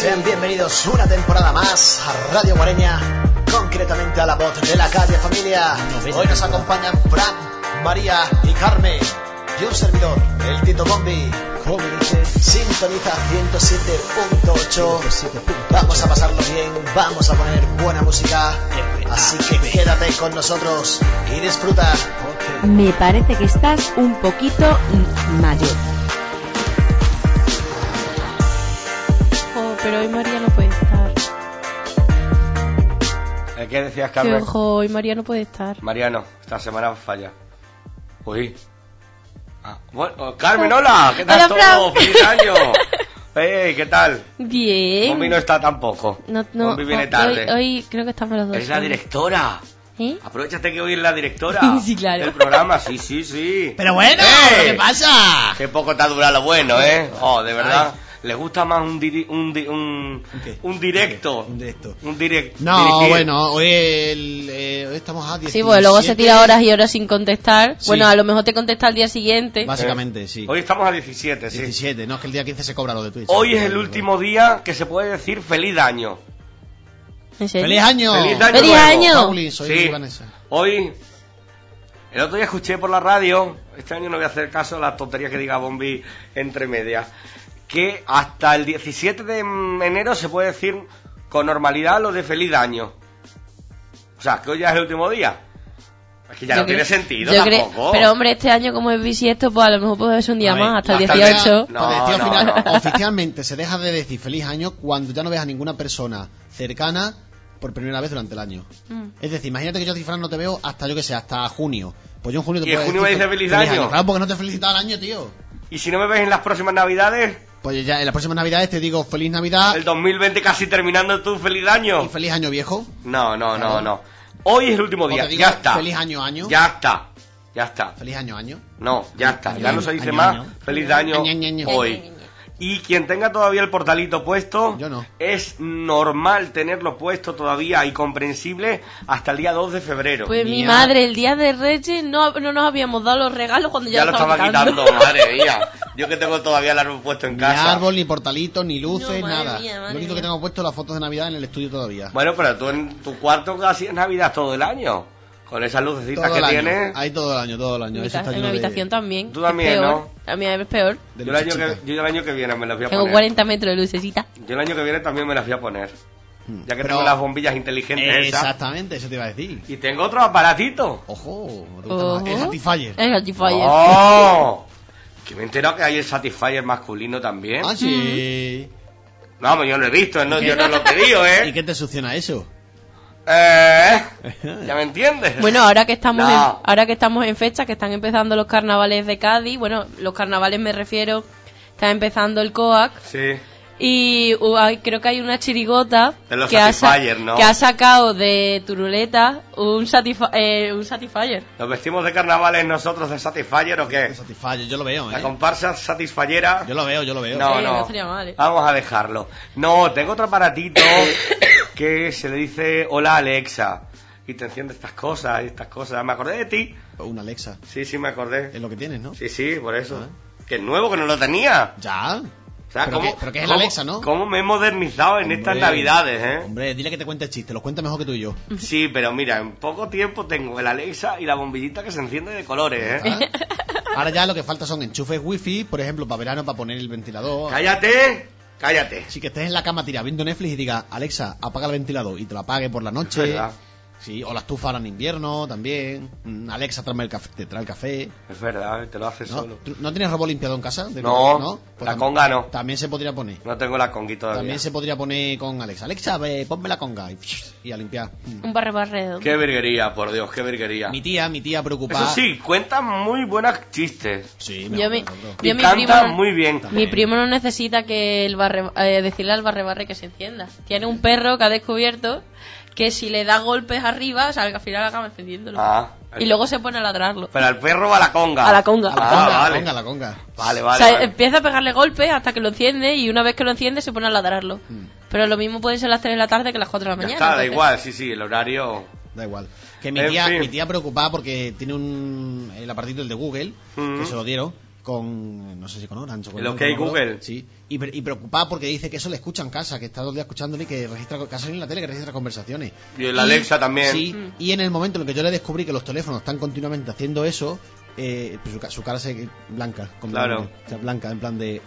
Sean bienvenidos una temporada más a Radio Guareña, concretamente a la voz de la calle familia. Hoy nos acompañan Fran, María y Carmen y un servidor, el Tito Bombi. Sintoniza 107.8. Vamos a pasarlo bien, vamos a poner buena música, así que quédate con nosotros y disfruta. Me parece que estás un poquito mayor. Pero hoy María no puede estar. ¿Qué decías, Carmen? Que ojo, hoy María no puede estar. María no, esta semana falla. Uy. Bueno, Carmen, hola. ¿Qué tal todo? ¡Feliz año! Hey, ¿qué tal? Bien. Bombi no está tampoco. No, Bombi viene tarde. Hoy creo que estamos los dos. Es la directora. ¿Eh? Aprovechate que hoy es la directora Sí, claro. del programa. Sí. Pero bueno, ¿qué pasa? Qué poco te ha durado lo bueno, ¿eh? Oh, de verdad. ¿Les gusta más un directo? Un directo. No, dirigir. bueno, hoy estamos a 17. Sí, pues luego se tira horas y horas sin contestar. Sí. Bueno, a lo mejor te contesta al día siguiente. Básicamente, sí. Hoy estamos a 17, sí. 17, no, es que el día 15 se cobra lo de Twitch. Hoy es el último día que se puede decir feliz año. ¿En serio? ¡Feliz año! ¡Feliz año! ¡Feliz nuevo! año! Pauli, soy Sí. Vanessa. Hoy, el otro día escuché por la radio, este año no voy a hacer caso a las tonterías que diga Bombi entre medias, que hasta el 17 de enero se puede decir con normalidad lo de feliz año. O sea, que hoy ya es el último día. Es que ya no tiene sentido tampoco. Pero hombre, este año como es bisiesto, pues a lo mejor puede ser un día A ver, más, hasta el hasta el 18. No, Pues decía, no, al final, no. oficialmente se deja de decir feliz año cuando ya no ves a ninguna persona cercana por primera vez durante el año. Es decir, imagínate que yo a ti, Fran, no te veo hasta, yo que sé, hasta junio. Pues yo en junio te ¿Y en puedo junio decir me dice feliz año? Claro, porque no te he felicitado al año, tío. Y si no me ves en las próximas navidades, Pues ya en las próximas navidades te digo feliz Navidad el 2020 casi terminando tu feliz año. y feliz año viejo. No. Hoy es el último O día, te digo ya está. feliz año año. Ya está. Feliz año año. No, ya está. Ya no se dice Año, más año. feliz año Año. hoy. Y quien tenga todavía el portalito puesto, Yo no. es normal tenerlo puesto todavía y comprensible hasta el día 2 de febrero. Pues mi Mía. madre, el día de Reyes, no nos habíamos dado los regalos cuando ya lo estaba quitando, madre mía. Yo que tengo todavía el árbol puesto en Ni casa. árbol, ni portalito, ni luces, No, madre nada. mía, madre Lo único que mía. tengo puesto es las fotos de Navidad en el estudio todavía. Bueno, pero tú en tu cuarto casi es Navidad todo el año. Con esas lucecitas Todo que el año. tienes. Hay todo el año. Eso está En lleno mi de- habitación también. Tú también, es peor. ¿no? A mí es peor. de Yo el lucecitas. año que viene me las voy a Tengo poner. 40 metros de lucecita. Yo el año que viene también me las voy a poner. Ya que Pero- tengo las bombillas inteligentes esas. Exactamente, eso te iba a decir. Y tengo otro aparatito. Ojo, ¿no te gusta más? El Satisfyer. El Satisfyer. ¡Oh! Que me he enterado que hay el Satisfyer masculino también. Ah, sí. No, pues yo lo he visto, no, ¿Y qué? yo no lo he pedido, ¿Y ¿eh? qué te succiona eso? ¿Ya me entiendes? Bueno, ahora que estamos No. ahora que estamos en fecha, que están empezando los carnavales de Cádiz, bueno, los carnavales me refiero, está empezando el COAC Sí. y creo que hay una chirigota De los que Satisfyer, ¿no? que ha sacado de Turuleta un Satisfyer. ¿Nos vestimos de carnavales nosotros de Satisfyer o qué? El Satisfyer, yo lo veo, La ¿eh? comparsa Satisfyera. Yo lo veo. No, Sí, no. no sería mal, ¿eh? Vamos a dejarlo. No, tengo otro aparatito que se le dice hola Alexa. Y te enciende estas cosas. Me acordé de ti. Una Alexa. Sí, me acordé. Es lo que tienes, ¿no? Sí, por eso. Ah. Que es nuevo, que no lo tenía. Ya. O sea, Pero que es el Alexa, ¿no? ¿Cómo me he modernizado en estas Hombre. navidades, eh? Hombre, dile que te cuente el chiste. Los cuenta mejor que tú y yo. Sí, pero mira, en poco tiempo tengo el Alexa y la bombillita que se enciende de colores, ¿eh? ¿Ah? Ahora ya lo que falta son enchufes wifi, por ejemplo, para verano, para poner el ventilador. ¡Cállate! Si que estés en la cama tirado viendo Netflix y diga, Alexa, apaga el ventilador y te lo apague por la noche. verdad. Sí, o la estufa ahora en invierno también. Alexa, tráeme el café, te trae el café. Es verdad, te lo haces ¿No? solo. ¿Tú no tienes robot limpiador en casa? No, la conga no. También se podría poner. No tengo la conga todavía. También se podría poner con Alexa. Alexa, ve, ponme la conga y a limpiar. Un barredo. Qué virguería, por Dios, qué virguería. Mi tía preocupada. Eso sí, cuenta muy buenos chistes. Sí, Yo me mi acuerdo. Y primo canta no- muy bien. Mi primo no necesita que decirle al barre que se encienda. Tiene un perro que ha descubierto que si le da golpes arriba, o sea, que al final acaba encendiéndolo. Ah, Y luego se pone a ladrarlo. pero al perro va a la conga. A la conga. A la Ah, conga, vale. la conga. Vale, O sea, vale. empieza a pegarle golpes hasta que lo enciende y una vez que lo enciende se pone a ladrarlo. Pero lo mismo puede ser las 3 de la tarde que las 4 de la Ya mañana. está, da entonces- igual, sí, el horario. Da igual. Que En fin. mi tía preocupada porque tiene el apartito el de Google, que se lo dieron, no sé si con Orange o con el OK Google. Sí, y preocupada porque dice que eso le escucha en casa, que está todo el día escuchándole y que registra casa en la tele, que registra conversaciones. Y el Alexa también. Sí, y en el momento en el que yo le descubrí que los teléfonos están continuamente haciendo eso, pues su cara se blanca, claro, o sea, blanca, en plan de...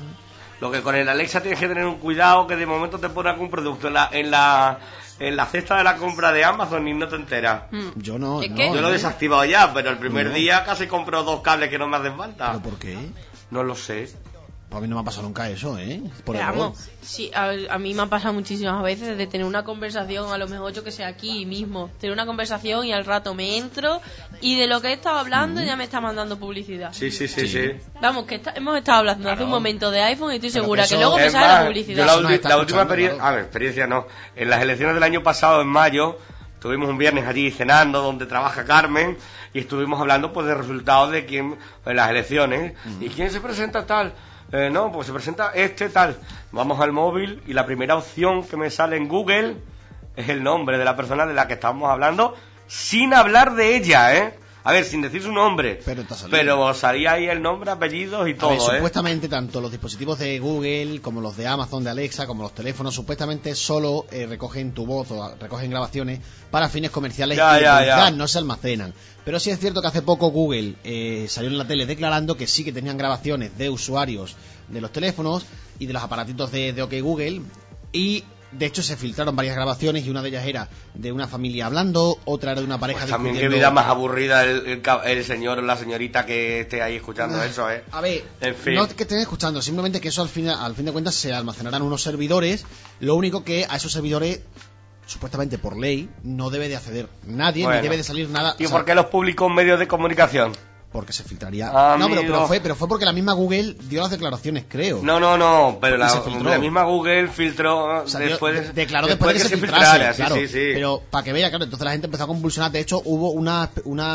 Lo que con el Alexa tienes que tener un cuidado, que de momento te pone algún producto en la cesta de la compra de Amazon y no te enteras. Yo no, yo lo he desactivado ya, pero el primer día casi compro 2 cables que no me hacen falta. ¿Pero por qué? No lo sé. Pues a mí no me ha pasado nunca eso, Por Pero vamos, sí, a mí me ha pasado muchísimas veces de tener una conversación, a lo mejor yo que sé, aquí mismo, tener una conversación y al rato me entro y de lo que he estado hablando ya me está mandando publicidad. Sí. Vamos, que hemos estado hablando hace un momento de iPhone y estoy segura que luego me es sale más, la publicidad. Yo la última experiencia no. En las elecciones del año pasado, en mayo, estuvimos un viernes allí cenando donde trabaja Carmen y estuvimos hablando pues de resultados de quién en las elecciones y quién se presenta tal. No, pues se presenta tal. Vamos al móvil y la primera opción que me sale en Google es el nombre de la persona de la que estamos hablando, sin hablar de ella, A ver, sin decir su nombre. Pero salía ahí el nombre, apellidos y todo, ver, supuestamente tanto los dispositivos de Google como los de Amazon, de Alexa, como los teléfonos, supuestamente solo recogen tu voz o recogen grabaciones para fines comerciales y no se almacenan. Pero sí es cierto que hace poco Google salió en la tele declarando que sí que tenían grabaciones de usuarios de los teléfonos y de los aparatitos de OK Google, y de hecho se filtraron varias grabaciones y una de ellas era de una familia hablando, otra era de una pareja pues también qué vida más aburrida el señor o la señorita que esté ahí escuchando eso, A ver, en fin. No que estén escuchando, simplemente que eso al fin de cuentas se almacenarán unos servidores, lo único que a esos servidores supuestamente por ley no debe de acceder nadie, ni debe de salir nada. ¿Y por qué los publicó en medios de comunicación? Porque se filtraría. No, pero fue porque la misma Google dio las declaraciones, creo. No, pero la misma Google filtró declaró después de que se filtrase, claro. Sí. Pero para que vea, claro, entonces la gente empezó a convulsionar. De hecho, hubo una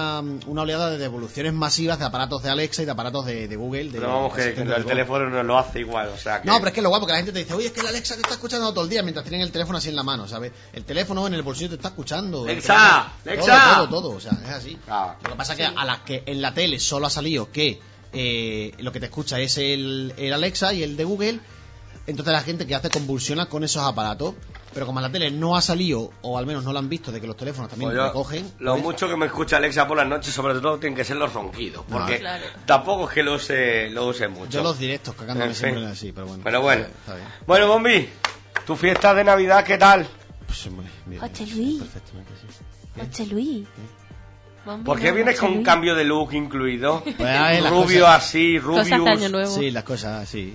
oleada de devoluciones masivas de aparatos de Alexa y de aparatos de Google. Pero vamos, que el teléfono no lo hace igual, o sea que... No, pero es que lo guapo que la gente te dice, oye, es que la Alexa te está escuchando todo el día mientras tienen el teléfono así en la mano, ¿sabes? El teléfono en el bolsillo te está escuchando. ¡Alexa! Todo, o sea, es así. Lo que pasa es que a las que en la tele solo ha salido que lo que te escucha es el Alexa y el de Google, entonces la gente que hace convulsiona con esos aparatos, pero como en la tele no ha salido, o al menos no lo han visto, de que los teléfonos también lo recogen. Lo mucho que me escucha Alexa por las noches, sobre todo, tienen que ser los ronquidos, porque tampoco es que lo use mucho. Yo los directos, cagándome siempre así, pero bueno. Está bien. Bueno, Bombi, ¿tu fiesta de Navidad qué tal? Pues muy bien. Oche Luis. Perfectamente, sí. Oche Luis. ¿Por qué vienes con un cambio de look incluido? Pues, rubio cosas, así, rubius. Cosas de año nuevo. Sí, las cosas así.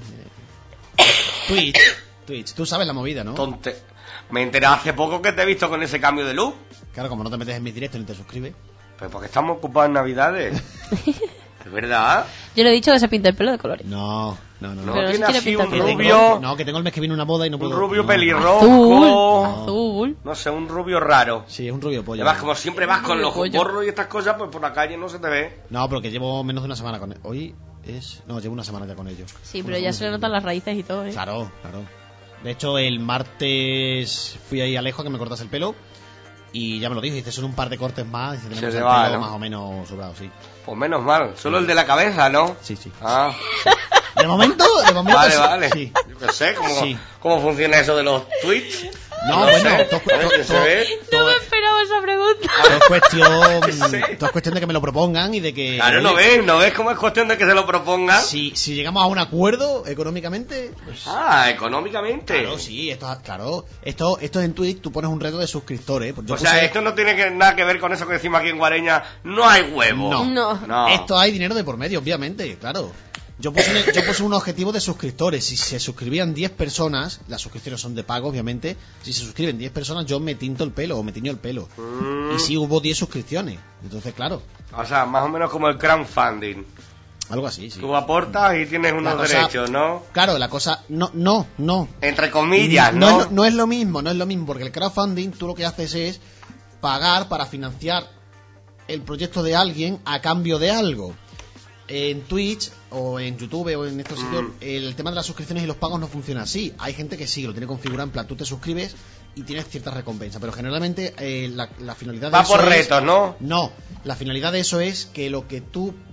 Twitch, tú sabes la movida, ¿no? Me enteré hace poco que te he visto con ese cambio de look. Claro, como no te metes en mis directos ni te suscribes. Pues porque estamos ocupados en Navidades. ¿De verdad? Yo le he dicho que se pinta el pelo de colores. No. Pero tiene si así un rubio... No, que tengo el mes que viene una boda y no puedo... Un rubio pelirrojo... Azul. No sé, un rubio raro. Sí, es un rubio pollo. Además, como siempre vas con los gorros y estas cosas, pues por la calle no se te ve. No, porque llevo menos de una semana con él. Hoy es... No, llevo una semana ya con ellos. Sí, pero ya se le notan las raíces y todo, ¿eh? Claro. De hecho, el martes fui ahí a Alejo a que me cortase el pelo y ya me lo dijo, dice, son un par de cortes más, dice, tenemos el pelo más o menos sobrado, sí. Pues menos mal, solo el de la cabeza, ¿no? Sí. Ah. De momento vale. Sí. Yo qué sé, ¿cómo funciona eso de los tweets? No, bueno, no me esperaba esa pregunta. Todo es cuestión de que me lo propongan y de que... Claro, ¿no ves cómo es cuestión de que se lo propongan? Si llegamos a un acuerdo económicamente... Pues... económicamente. Claro, sí, esto en Twitch tú pones un reto de suscriptores. Esto no tiene nada que ver con eso que decimos aquí en Guareña, no hay huevo. No. Esto hay dinero de por medio, obviamente, claro. Yo puse un objetivo de suscriptores. Si se suscribían 10 personas, las suscripciones son de pago, obviamente. Si se suscriben 10 personas, yo me tinto el pelo o me tiño el pelo. Y sí hubo 10 suscripciones. Entonces, claro. O sea, más o menos como el crowdfunding. Algo así, sí. Tú aportas y tienes unos derechos, ¿no? Claro, la cosa... No. Entre comillas, ¿no? No es lo mismo, porque el crowdfunding tú lo que haces es pagar para financiar el proyecto de alguien a cambio de algo. En Twitch o en YouTube o en estos sitios el tema de las suscripciones y los pagos no funciona así. Hay gente que sí, lo tiene configurado en plan, tú te suscribes y tienes ciertas recompensas, pero generalmente la finalidad de va eso por retos, ¿no? No, la finalidad de eso es que lo que tú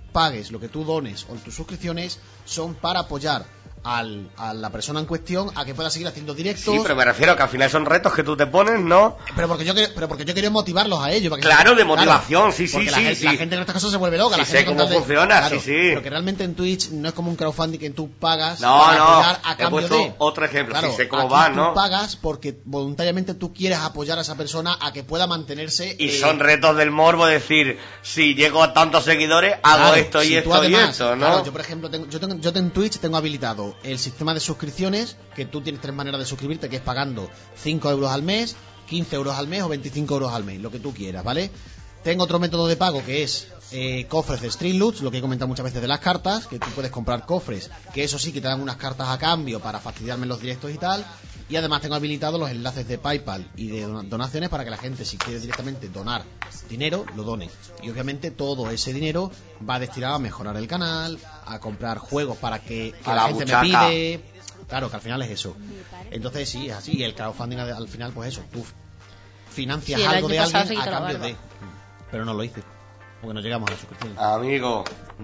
pagues, lo que tú dones o tus suscripciones son para apoyar a la persona en cuestión a que pueda seguir haciendo directos. Sí, pero me refiero a que al final son retos que tú te pones, ¿no? Pero porque yo quería motivarlos a ellos. Claro, de motivación, sí. La gente en estos casos se vuelve loca. Sí, la gente sé cómo funciona, claro, sí. Pero que realmente en Twitch no es como un crowdfunding que tú pagas No, para apoyar a he cambio puesto de... otro ejemplo, Claro, sí sé cómo aquí va, tú ¿no? pagas porque voluntariamente tú quieres apoyar a esa persona a que pueda mantenerse... Y son retos del morbo, decir, si llego a tantos seguidores, hago Claro, esto y si tú esto y además, esto, ¿no? Claro, yo por ejemplo, yo en Twitch tengo habilitado el sistema de suscripciones, que tú tienes 3 maneras de suscribirte, que es pagando 5 euros al mes, 15 euros al mes o 25 euros al mes, lo que tú quieras, ¿vale? Tengo otro método de pago que es cofres de Street Loots, lo que he comentado muchas veces de las cartas, que tú puedes comprar cofres, que eso sí que te dan unas cartas a cambio para fastidiarme en los directos y tal. Y además tengo habilitados los enlaces de PayPal y de donaciones para que la gente, si quiere directamente donar dinero, lo done. Y obviamente todo ese dinero va destinado a mejorar el canal, a comprar juegos para que la gente buchaca. me pide. Claro, que al final es eso. Entonces sí, es así. Y el crowdfunding al final, pues eso, tú financias Sí, el algo año de pasado alguien se a quitó la cambio barba. de... Pero no lo hice, porque no llegamos a la suscripción. Amigo.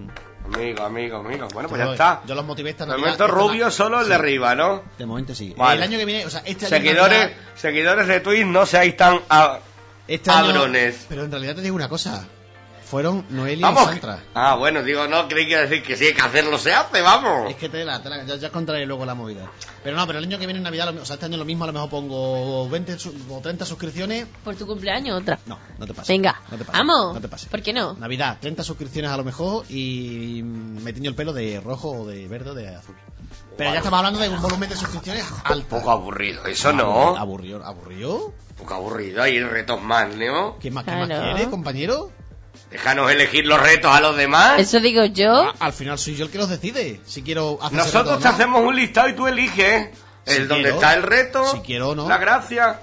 Bueno, pues ya Yo- está. Yo los motivé esta De Navidad. momento rubio solo el de arriba, ¿no? De momento sí. Vale. El año que viene, o sea, este año Seguidores, Navidad- seguidores de Twitch, no seáis tan Este año, cabrones. pero en realidad te digo una cosa. Fueron Noelia y Vamos. Santra. Ah, bueno, digo, no, creí que iba a decir que sí, hay que hacerlo, se hace, vamos. Es que ya os contaré luego la movida. Pero no, pero el año que viene en Navidad, o sea, este año lo mismo, a lo mejor pongo 20 o 30 suscripciones. Por tu cumpleaños, otra. No te pases. Venga, No te pases, vamos. No te pases. ¿Por qué no? Navidad, 30 suscripciones a lo mejor y me tiño el pelo de rojo o de verde o de azul. Pero ya estamos hablando de un volumen de suscripciones Un alto. poco aburrido, eso no. ¿Aburrido? Un poco aburrido, hay retos más, ¿no? ¿Qué más Claro. quiere, compañero? Déjanos elegir los retos a los demás. Eso digo yo. Al final soy yo el que los decide. Si quiero hacer ese Nosotros reto te o no. hacemos un listado y tú eliges Si el donde quiero. está el reto, Si quiero o no. la gracia.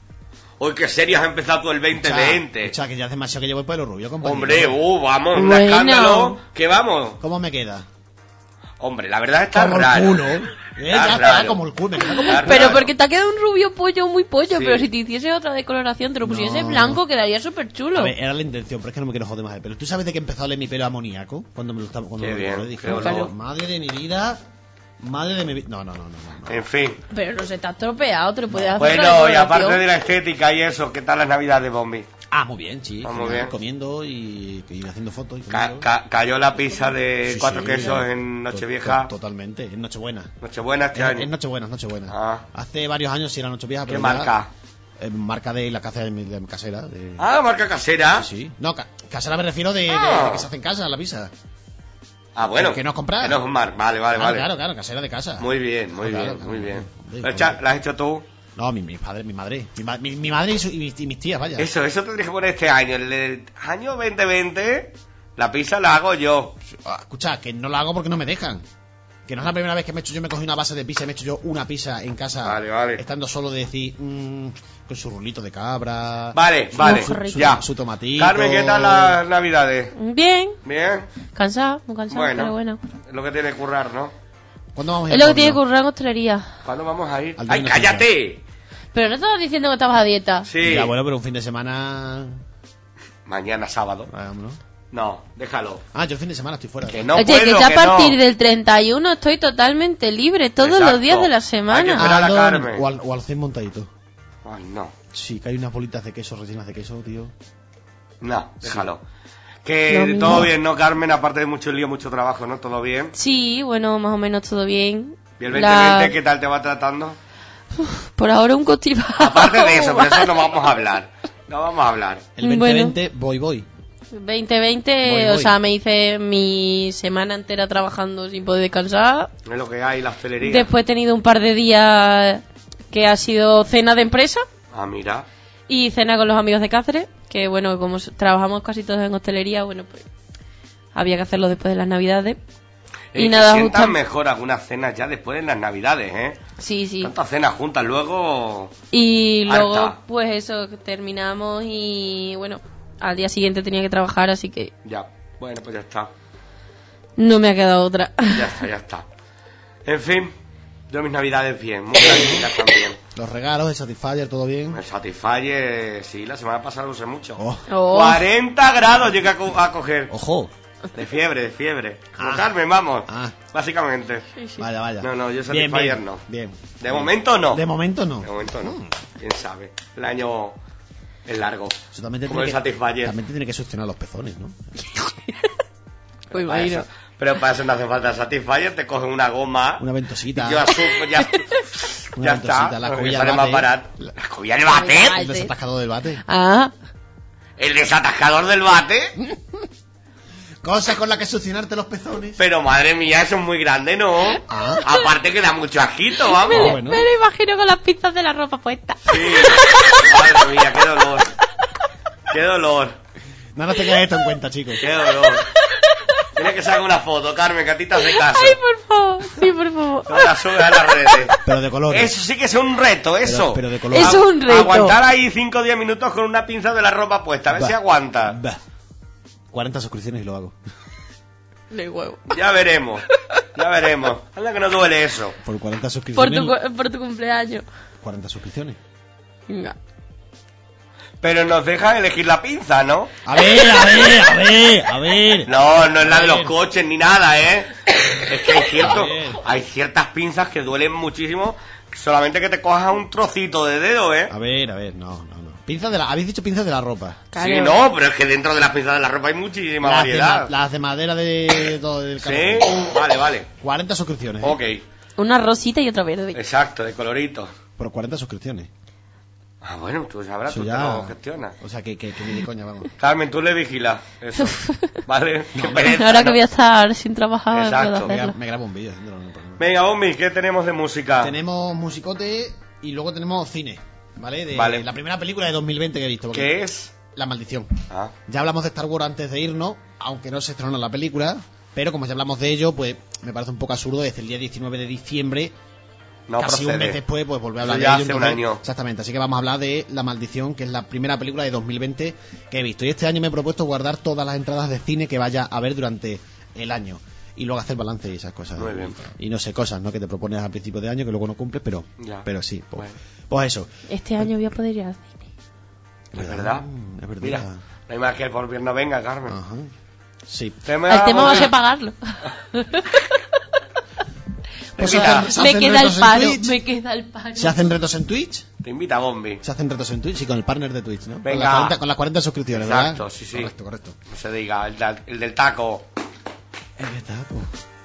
Hoy qué serio has empezado tú el 2020. Escucha, que ya hace demasiado que llevo el pelo rubio, compañero. Hombre, vamos, un Bueno. escándalo. ¿Qué vamos? ¿Cómo me queda? Hombre, la verdad está Como raro. el culo. Está Ya está, raro. como el culo. Me queda como Está el Pero raro. porque te ha quedado un rubio pollo muy pollo. Sí. Pero si te hiciese otra decoloración, te lo pusiese No. blanco, quedaría súper chulo. A ver, era la intención, pero es que no me quiero joder más el pelo. ¿Tú sabes de qué empezó a oler mi pelo amoníaco? Cuando me lo estaba... Cuando Qué me lo bien, coloré, dije, qué olor. madre de mi vida... Madre de mi vida... No. En fin. Pero no se te ha estropeado, te lo puedes hacer Bueno, otra y aparte decoloración. de la estética y eso, ¿qué tal las navidades, Bombi? Ah, muy bien, sí. Ah, muy bien. Comiendo y haciendo fotos. Y comiendo. Cayó la pizza de Sí, 4 sí, quesos ya. en Nochevieja. Totalmente, en Nochebuena. Nochebuena este Es año. Nochebuena. Ah. Hace varios años sí era Nochevieja, ¿Qué pero marca? marca de la casa de mi casera. Ah, marca casera. Sí. No, casera me refiero de que se hace en casa la pizza. Ah, bueno. Que no comprar. Que no es mar. Vale. Claro, casera de casa. Muy bien, muy Claro, bien, claro. muy bien. Sí, ¿La has hecho tú? No, mi padre, mi madre. Mi madre y mis tías, vaya. Eso tendrías que poner este año. El año 2020, la pizza la hago yo. Escucha, que no lo hago porque no me dejan. Que no es la primera vez que yo me cogí una base de pizza y me he hecho yo una pizza en casa. Vale. Estando solo de decir, con su rulito de cabra. Vale, rico. ya. Su tomatito. Carmen, ¿qué tal las navidades? Bien, Bien. cansado, muy cansado, Bueno, pero bueno. es lo que tiene que currar, ¿no? ¿Cuándo vamos a ir Es lo al que tiene que porno? ocurrir en hostelería. ¿Cuándo vamos a ir? Al ¡Ay, Dino cállate! Pero no estabas diciendo que estabas a dieta. Sí. Ya, bueno, pero un fin de semana... Mañana sábado. Vámonos. No, déjalo. Ah, yo el fin de semana estoy fuera. Que no Oye, puedo, que ya a que partir no. del 31 estoy totalmente libre todos Exacto. los días de la Hay que semana. esperar a la Carmen. O al 100 montadito. Ay, no. Sí, que hay unas bolitas de queso rellenas de queso, tío. No, déjalo. Lo Que mismo. todo bien, ¿no, Carmen? Aparte de mucho lío, mucho trabajo, ¿no? ¿Todo bien? Sí, bueno, más o menos todo bien. ¿Y el 2020 qué tal te va tratando? Por ahora un constipado. Aparte de eso, por eso no vamos a hablar. No vamos a hablar. El 2020, voy. 2020, Voy. o sea, me hice mi semana entera trabajando sin poder descansar. Es lo que hay, la hostelería. Después he tenido un par de días que ha sido cena de empresa Ah, mira. y cena con los amigos de Cáceres, que bueno, como trabajamos casi todos en hostelería, bueno, pues había que hacerlo después de las navidades. Y Que nada, sientan justa- mejor algunas cenas ya después de las navidades, ¿eh? Sí, sí. Tantas cenas juntas, luego... Y luego, Harta. pues eso, terminamos y bueno, al día siguiente tenía que trabajar, así que Ya, bueno, pues ya está. no me ha quedado otra. Ya está. En fin, yo mis navidades bien, muy tranquilas también. Los regalos, el Satisfyer, todo bien. El Satisfyer, sí, la semana pasada lo usé mucho. Oh, Oh. 40 grados llegué a coger. ojo. De fiebre. Como Carmen, vamos. Básicamente. Sí. Vaya. No, yo Satisfyer no. Bien. De momento no. De momento no. Quién sabe. El año es largo. Eso también como el Satisfyer. También te tiene que succionar los pezones, ¿no? Pues imagino. Pero para eso no hace falta Satisfyer, te cogen una goma. Una ventosita. Y ya está. La escobilla del bate. ¿La escobilla del bate? El desatascador del bate. ¿El desatascador del bate? Cosa con la que succionarte los pezones. Pero madre mía, eso es muy grande, ¿no? Aparte que da mucho ajito, vamos. Me lo imagino con las pinzas de la ropa puesta. Sí. Madre mía, qué dolor. No te quedes esto en cuenta, chicos. Qué dolor. Tienes que sacar una foto, Carmen, que a ti te hace caso. Ay, por favor. Sí, por favor. No la subes a las redes. Pero de colores. Eso sí que es un reto, eso. Pero de colores. Eso es un reto. Aguantar ahí 5 o 10 minutos con una pinza de la ropa puesta. A ver si aguanta. 40 suscripciones y lo hago. De huevo. Ya veremos. Anda que no duele eso. Por 40 suscripciones. Por tu cumpleaños. 40 suscripciones. Venga. Pero nos dejan elegir la pinza, ¿no? A ver. No es la de los coches ni nada, ¿eh? Es que hay ciertas pinzas que duelen muchísimo, solamente que te cojas un trocito de dedo, ¿eh? A ver, no. Habéis dicho pinzas de la ropa. Claro. Sí, no, pero es que dentro de las pinzas de la ropa hay muchísima variedad. Las de madera de todo el Sí, vale. 40 suscripciones. Ok. Una rosita y otra verde. Exacto, de colorito. Por 40 suscripciones. Bueno, tú sabrás, Eso tú ya... te lo gestionas. O sea, que ni de coña, vamos. Carmen, tú le vigilas eso, ¿vale? Qué pereza, Ahora que ¿no? voy a estar sin trabajar, Exacto. puedo hacerlo. Me grabo un vídeo haciéndolo. No, Venga, Bombi, ¿qué tenemos de música? Tenemos musicote y luego tenemos cine, ¿vale? Vale. La primera película de 2020 que he visto. ¿Qué es? La Maldición. Ya hablamos de Star Wars antes de irnos, aunque no se estrenó la película, pero como ya hablamos de ello, pues me parece un poco absurdo desde el día 19 de diciembre, casi un mes después, pues volver a hablar de ello. Hace un año. Exactamente, así que vamos a hablar de La Maldición, que es la primera película de 2020 que he visto. Y este año me he propuesto guardar todas las entradas de cine que vaya a ver durante el año. Y luego hacer balance y esas cosas. Muy bien. Y no sé, cosas, ¿no? Que te propones al principio de año que luego no cumples, pero sí. Pues eso. Este año voy a poder ir al cine. ¿Es verdad? Es verdad. Mira, no hay más que el porvenir no venga, Carmen. Ajá. Sí. El tema va a ser pagarlo. Pues me queda el paro. ¿Se hacen retos en Twitch? Te invita Bombi. Se hacen retos en Twitch y con el partner de Twitch, ¿no? Venga. Con las 40 suscripciones, Exacto, ¿verdad? sí. Correcto. No se diga, el del taco. El del taco.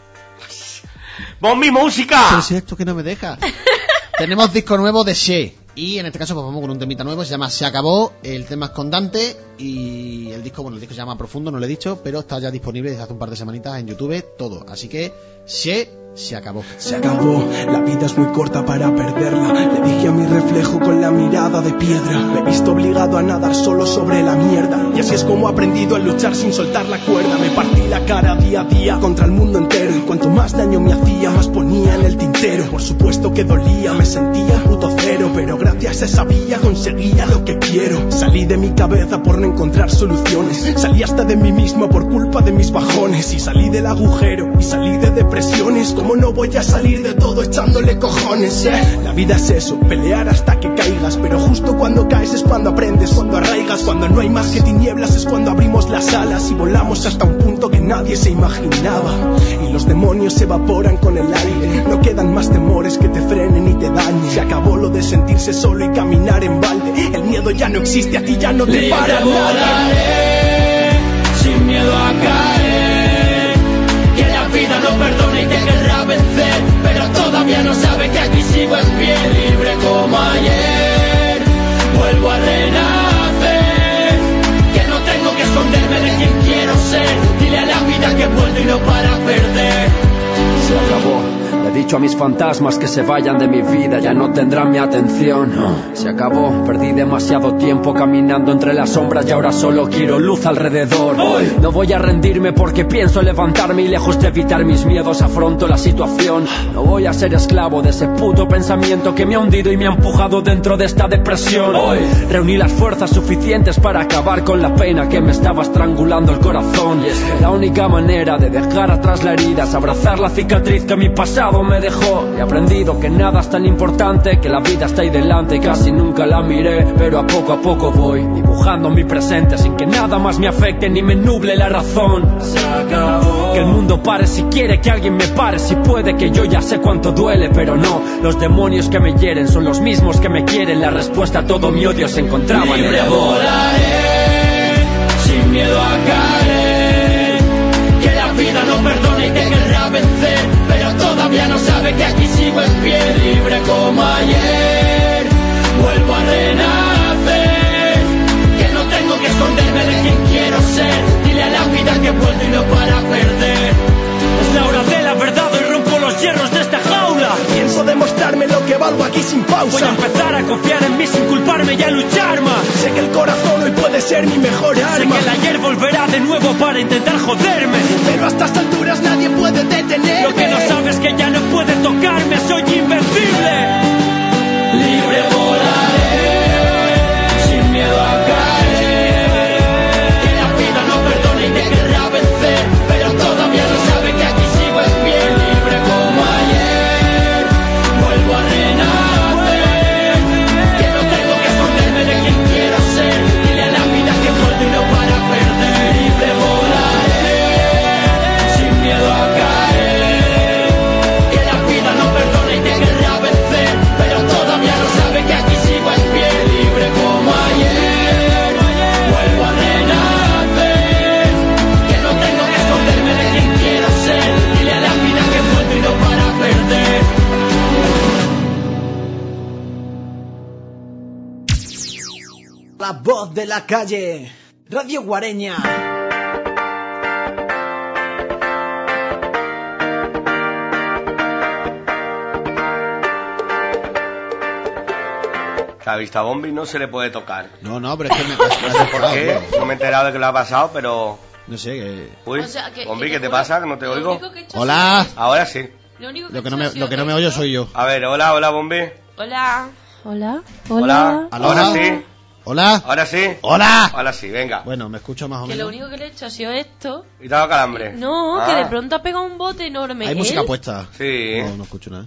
¡Bombi, música! Pero si esto que no me deja. Tenemos disco nuevo de She. Y en este caso pues vamos con un temita nuevo, se llama Se Acabó, el tema es con Dante. Y el disco se llama Profundo, no lo he dicho, pero está ya disponible desde hace un par de semanitas en YouTube, todo. Así que She se acabó. Se acabó, la vida es muy corta para perderla. Le dije a mi reflejo con la mirada de piedra. Me he visto obligado a nadar solo sobre la mierda. Y así es como he aprendido a luchar sin soltar la cuerda. Me partí la cara día a día contra el mundo entero. Y cuanto más daño me hacía, más ponía en el tintero. Por supuesto que dolía, me sentía puto cero. Pero gracias a esa vía conseguía lo que quiero. Salí de mi cabeza por no encontrar soluciones. Salí hasta de mí mismo por culpa de mis bajones. Y salí del agujero y salí de depresiones. ¿Cómo no voy a salir de todo echándole cojones, La vida es eso, pelear hasta que caigas. Pero justo cuando caes es cuando aprendes, cuando arraigas. Cuando no hay más que tinieblas es cuando abrimos las alas y volamos hasta un punto que nadie se imaginaba. Y los demonios se evaporan con el aire. No quedan más temores que te frenen y te dañen. Se acabó lo de sentirse solo y caminar en balde. El miedo ya no existe, a ti ya no te para nada. Sin miedo a caer, que la vida no perdona y te querrá vencer, pero todavía no sabe que aquí sigo en pie, libre como ayer. Vuelvo a renacer, que no tengo que esconderme de quien quiero ser. Dile a la vida que vuelvo y no para perder. Se acabó. Le he dicho a mis fantasmas que se vayan de mi vida, ya no tendrán mi atención. Se acabó, perdí demasiado tiempo caminando entre las sombras y ahora solo quiero luz alrededor. No voy a rendirme porque pienso levantarme y lejos de evitar mis miedos afronto la situación. No voy a ser esclavo de ese puto pensamiento que me ha hundido y me ha empujado dentro de esta depresión. Reuní las fuerzas suficientes para acabar con la pena que me estaba estrangulando el corazón. Y es que la única manera de dejar atrás la herida es abrazar la cicatriz que mi pasado me me dejó. He aprendido que nada es tan importante, que la vida está ahí delante y casi nunca la miré. Pero a poco voy dibujando mi presente sin que nada más me afecte ni me nuble la razón. Se acabó. Que el mundo pare si quiere, que alguien me pare si puede, que yo ya sé cuánto duele, pero no. Los demonios que me hieren son los mismos que me quieren. La respuesta a todo mi odio se encontraba en libre volaré, sin miedo a caer. Que la vida no perdona y te querrá vencer, pero todavía no sabe que aquí sigo en pie, libre como ayer. Vuelvo a renacer, que no tengo que esconderme de quien quiero ser. Dile a la vida que vuelvo y no para perder. Es la hora de la verdad, hoy rompo los hierros de esta jaula. Pienso demostrarme lo que valgo aquí sin pausa. Voy a empezar a confiar en mí sin culparme y a luchar más. Sé que el corazón hoy puede ser mi mejor arma. Sé que el ayer volverá de nuevo para intentar joderme, pero a estas alturas nadie puede detenerme. Lo que no sabes es que ya no puede tocarme, soy invencible. Libre volaré, sin miedo a caer. Que la vida no perdona y te querrá vencer, pero todavía no sabe que aquí sigo en pie, libre como ayer. Vuelvo a renacer, que no tengo que esconderme de quien quiero ser. Dile a la vida que vuelvo y no para perder. Libre volaré, sin miedo a caer. Que la vida no perdona y te querrá vencer, pero todavía no sabe que aquí sigo en pie, libre como ayer. Vuelvo a renacer, que no tengo que esconderme de quien quiero ser. Dile a la vida que vuelvo y no para perder. La voz de la calle, Radio Guareña. La vista Bombi no se le puede tocar. No, pero es que me pasa. No sé por qué, no me he enterado de que lo ha pasado, pero... No sé, que... Uy, O sea, que- Bombi, que ¿qué te te juro- pasa? Que no te lo oigo. único que he hecho Hola. ha sido- Ahora sí. Lo único que Lo he que hecho no ha me, sido lo que no me oyo soy yo. A ver, hola, Bombi. Hola. Hola. Hola. Ahora sí. Hola. Ahora sí. Hola. Ahora sí, venga. Bueno, me escucho más o Que menos. lo único que le he hecho ha sido esto. ¿Y te ha dado calambre? No, Ah. que de pronto ha pegado un bote enorme. Hay ¿Él? música puesta. Sí. No escucho nada.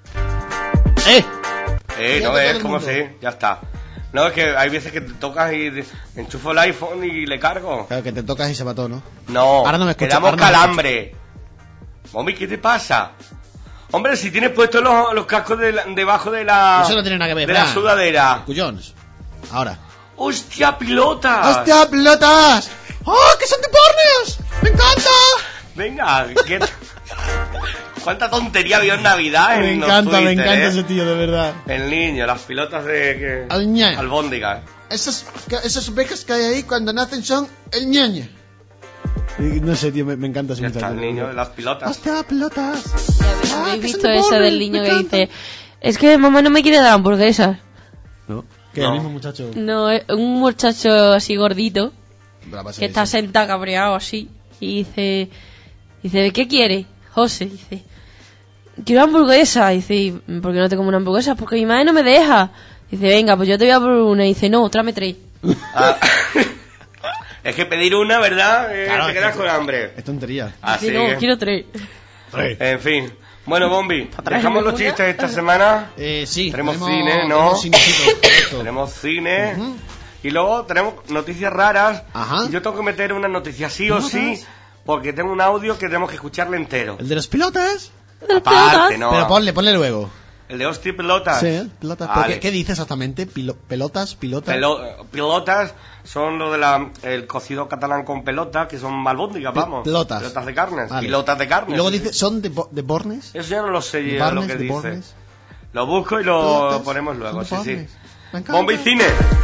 No todo es el como mundo. si, ya está. No, es que hay veces que te tocas y enchufo el iPhone y le cargo. Claro, que te tocas y se va todo, ¿no? No, Ahora no me escucho, quedamos ahora no me calambre. Mami, ¿qué te pasa? Hombre, si tienes puestos los cascos debajo de la... Eso no tiene nada que ver. De la Fran. sudadera. Cuyons. Ahora. ¡Hostia, pilotas! ¡Hostia, pelotas! ¡Oh, que son de pornios! ¡Me encanta! Venga, ¿qué... ¿Cuánta tontería vio en Navidad Me en los encanta Twitter, ese tío, de verdad. El niño, las pilotas de... Al ñaño. Albóndigas. Esas becas que hay ahí cuando nacen son el ñaño. No sé, tío, me encanta ese Ya está, muchacho. el niño de las pilotas. ¡Hostia, pelotas! Ya ¿Habéis que visto son de ese porno, del niño me que encanta. dice: es que mamá no me quiere dar hamburguesas? ¿No? Que No. el mismo muchacho. No, es un muchacho así gordito Brava, sí, que está sí. sentado cabreado así y dice, ¿qué quiere? José dice, quiero hamburguesa. Dice, "¿Y por qué no te como una hamburguesa? Porque mi madre no me deja. Dice, venga, pues yo te voy a por una. Dice, no, tráeme 3. Ah, es que pedir una, ¿verdad? Claro, te es quedas que- con hambre. Es tontería. Así Dice, no, que- quiero 3. En fin. Bueno, Bombi, ¿Traes dejamos los una? chistes esta semana. Sí. Tenemos cine, ¿no? tenemos cinecito, correcto. Tenemos cine. Ujú. Y luego tenemos noticias raras. Ajá. Y yo tengo que meter una noticia sí o ¿Notas? sí. Porque tengo un audio que tenemos que escucharle entero. ¿El de los pilotas? Aparte, no. Pero ponle luego. El de hostia pelotas. Sí, pelotas. ¿Pero Vale. ¿Qué dice exactamente? Pelotas. Pilotas son lo de el cocido catalán con pelota, que son albóndigas, vamos. Pelotas. Pelotas de carnes. Vale. Pilotas de carnes. Y luego sí, dice, sí. ¿son de Bornes? Eso ya no lo sé ¿De yo lo Barnes, que de dice. Bornes? Lo busco y lo Pelotas. ponemos luego, sí, ¿Son de sí. Bornes? Me encanta. Bomba y cine.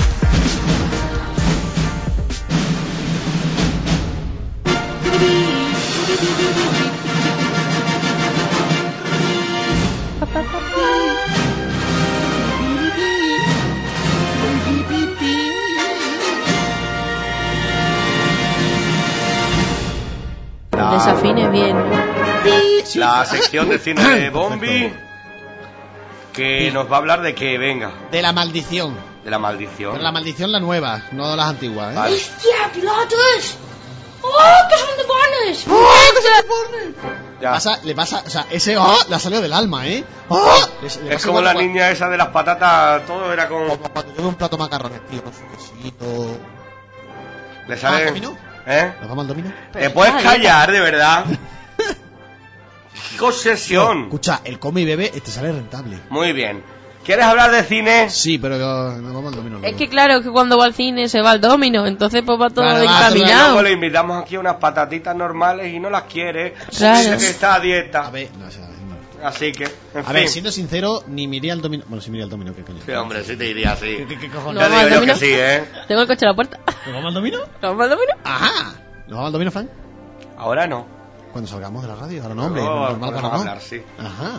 Desafine bien. La sección de cine de Bombi, que nos va a hablar de que, venga, De la maldición. de la maldición. Pero la maldición la nueva, no las antiguas, ¿eh? Vale. ¡Hostia, pilotos! ¡Oh, que son de panes! Ya. Le pasa, o sea, ese le ha salido del alma, ¿eh? Le Es pasa como igual la cuando- niña esa de las patatas, todo era como... Como cuando yo veo un plato de macarrones, tío, con su quesito. Le sale... ¿Al dominó? ¿Eh? ¿Nos vamos al dominó? ¿Te puedes callar, de verdad? ¡Qué obsesión! Escucha, el come y bebe te sale rentable. Muy bien. ¿Quieres hablar de cine? Sí, pero nos vamos al dominó. Es luego. que claro, que cuando va al cine se va al domino, entonces pues va todo Claro, va, encaminado. Luego le invitamos aquí unas patatitas normales y no las quiere. Claro. Dice que está a dieta. A ver, no, o sea, no. Así que, en A ver, fin. siendo sincero, ni me iría al dominó. Bueno, sí me iría al dominó, ¿qué coño? Sí, hombre, sí te diría así. ¿Qué No, cojones? Ya vamos al digo yo dominó. que sí, ¿eh? Tengo el coche a la puerta. ¿Nos vamos al dominó? ¿Nos vamos al domino? Ajá. ¿Nos vamos al dominó, Frank? Ahora no. Cuando salgamos de la radio. Ahora no, hombre. Luego normal que podemos ahora no. hablar, sí. Ajá.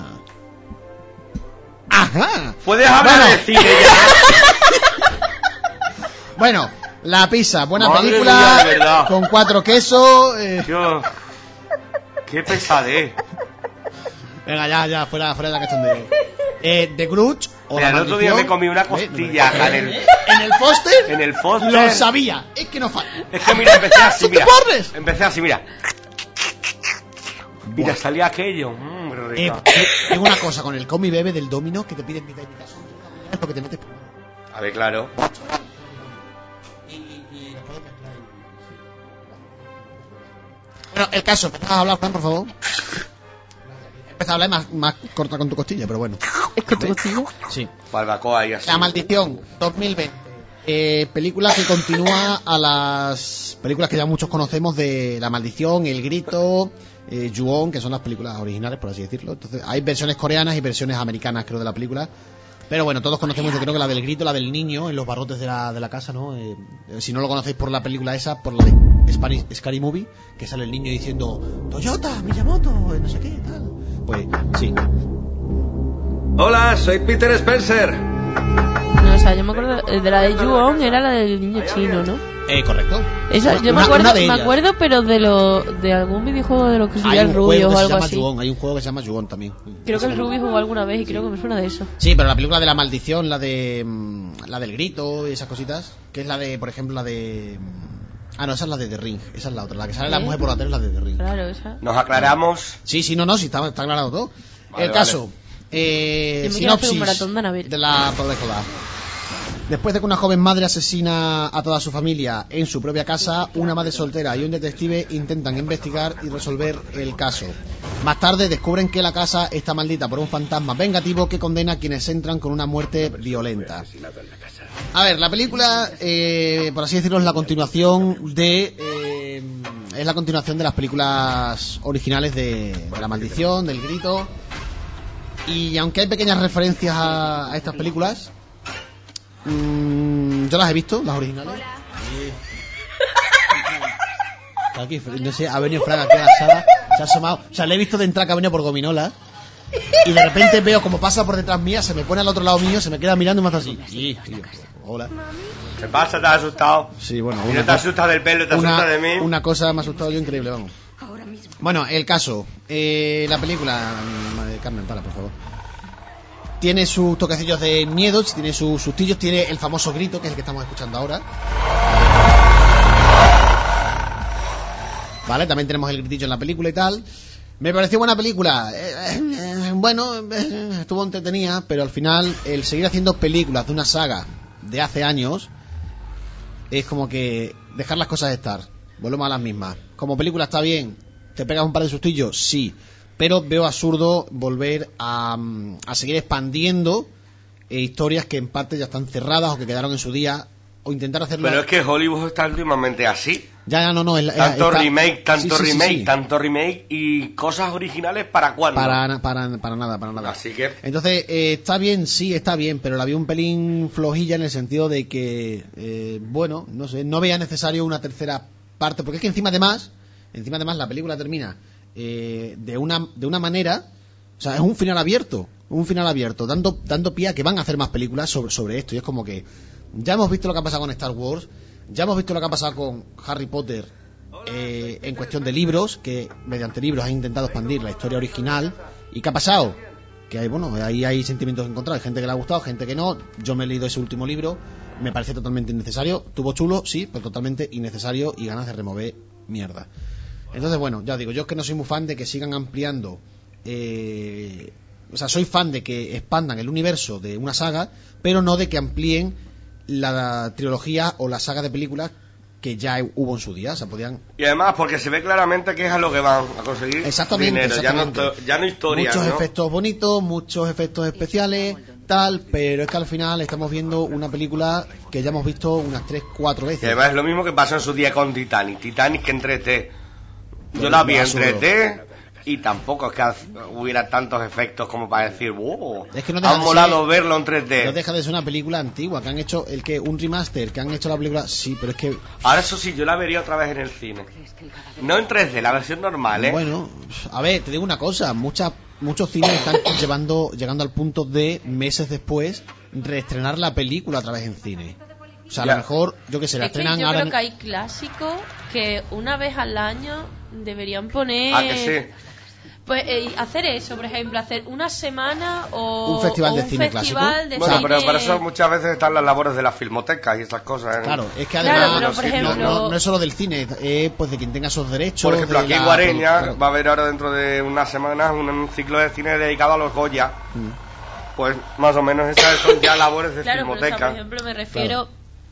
Ajá. ¿Puedes hablar Bueno. de cine ya? Bueno, La Pizza, buena Madre película. mía, de verdad. Con 4 quesos. Dios, qué pesadez. Venga, ya, fuera de la cuestión de The Grudge o Mira, La el otro día Maldición. me comí una costilla ¿Eh? en el póster. En el póster. Lo sabía. Es que no falla. Es que mira, empecé así, ¡Son mira. bordes! Empecé así, mira. Mira, Buah. salía aquello. Rico. Tengo una cosa con el come y bebe del domino que te piden mitad y mitad. Es porque te metes primero. A ver, claro. Bueno, el caso, empezás a hablar, Juan, por favor. Empezás a hablar más corta con tu costilla, pero bueno. ¿Es con tu costilla? Sí. Barbacoa y así. La Maldición, 2020. Película que continúa a las películas que ya muchos conocemos de La Maldición, El Grito, Ju-On, que son las películas originales, por así decirlo. Entonces, hay versiones coreanas y versiones americanas, creo, de la película. Pero bueno, todos conocemos, yo creo que la del Grito, la del niño en los barrotes de la casa, ¿no? Si no lo conocéis por la película esa, por la de Scary Movie, que sale el niño diciendo Toyota, Miyamoto, no sé qué, tal. Pues, sí. Hola, soy Peter Spencer. No, o sea, yo me acuerdo de la de Ju-On, era la del niño chino, ¿no? Correcto. Esa, yo Una de me ellas. acuerdo, pero de algún videojuego de los que Hay subía el un juego Rubius que o se algo llama así. Ju-On, hay un juego que se llama Ju-On también. Creo que el Rubius jugó alguna vez y creo que me suena de eso. Sí, pero la película de La Maldición, la del Grito y esas cositas, que es la de, por ejemplo, la de... no, esa es la de The Ring, esa es la otra, la que sale la ¿Eh? mujer por la tele es la de The Ring. Claro, esa. Nos aclaramos. Sí, sí, sí, está aclarado todo. Vale, El caso, Yo me quiero hacer un sinopsis maratón de Anabel. de la película. Después de que una joven madre asesina a toda su familia en su propia casa, una madre soltera y un detective intentan investigar y resolver el caso. Más tarde descubren que la casa está maldita por un fantasma vengativo que condena a quienes entran con una muerte violenta. A ver, la película, por así decirlo, es la continuación de las películas originales de La Maldición, del Grito. Y aunque hay pequeñas referencias a estas películas, yo las he visto, las originales. Está aquí, no sé, ha venido Fran aquí a la sala, se ha asomado. O sea, le he visto de entrar que ha venido por Gominola. Y de repente veo como pasa por detrás mía, se me pone al otro lado mío, se me queda mirando y me hace así. Sí, tío, hola. ¿Qué pasa? ¿Te has asustado? Sí, bueno, Y no te asustas del pelo, te asustas de mí. una cosa me ha asustado yo increíble, vamos. Bueno, el caso, la película, Carmen, para, por favor. Tiene sus toquecillos de miedo, tiene sus sustillos, tiene el famoso grito, que es el que estamos escuchando ahora. Vale, también tenemos el gritillo en la película y tal. Me pareció buena película. Bueno, estuvo entretenida, pero al final el seguir haciendo películas de una saga de hace años es como que dejar las cosas estar. Volvemos a las mismas. Como película está bien, te pegas un par de sustillos, sí, pero veo absurdo volver a seguir expandiendo historias que en parte ya están cerradas o que quedaron en su día, o intentar hacerlo. Pero es que Hollywood está últimamente así. Ya, no. Tanto remake, sí. tanto remake y cosas originales, ¿para cuándo? Para nada. Así que... Entonces, está bien, sí, está bien, pero la vi un pelín flojilla en el sentido de que, bueno, no sé, no veía necesario una tercera parte, porque es que encima además la película termina de una manera, o sea, es un final abierto, dando pie a que van a hacer más películas sobre esto, y es como que ya hemos visto lo que ha pasado con Star Wars, ya hemos visto lo que ha pasado con Harry Potter en cuestión de libros, que mediante libros han intentado expandir la historia original. ¿Y qué ha pasado? Que ahí hay sentimientos encontrados, hay gente que le ha gustado, gente que no. Yo me he leído ese último libro, me parece totalmente innecesario. Tuvo chulo, sí, pero totalmente innecesario, y ganas de remover mierda. Entonces, bueno, ya digo, yo es que no soy muy fan de que sigan ampliando. O sea, soy fan de que expandan el universo de una saga, pero no de que amplíen la trilogía o la saga de películas que ya hubo en su día. O sea, podían... Y además, porque se ve claramente que es a lo que van a conseguir dinero, ya no historia, muchos ¿no? efectos bonitos, muchos efectos especiales, tal, pero es que al final estamos viendo una película que ya hemos visto unas 3-4 veces. Y además es lo mismo que pasó en su día con Titanic que en 3D. Yo la vi en 3D y tampoco es que hubiera tantos efectos como para decir, wow, es que no ha molado verlo en 3D. No deja de ser una película antigua, que han hecho un remaster, que han hecho la película, sí, pero es que... Ahora eso sí, yo la vería otra vez en el cine. No en 3D, la versión normal, ¿eh? Bueno, a ver, te digo una cosa, muchos cines están llegando al punto de, meses después, reestrenar la película otra vez en cine. O sea, a lo mejor, yo que sé, la estrenan yo ahora... creo que hay clásicos que una vez al año deberían poner... ¿Ah, que sí? Pues hacer eso, por ejemplo, hacer una semana o un festival de un cine festival clásico. De bueno, cine... pero para eso muchas veces están las labores de las filmotecas y estas cosas, ¿eh? Claro, es que además pero, por ejemplo, no es solo del cine, pues de quien tenga esos derechos. Por ejemplo, aquí en Guareña claro. va a haber ahora dentro de unas semanas un ciclo de cine dedicado a los Goya. Pues más o menos esas son ya labores de filmoteca. Pero, por ejemplo, me refiero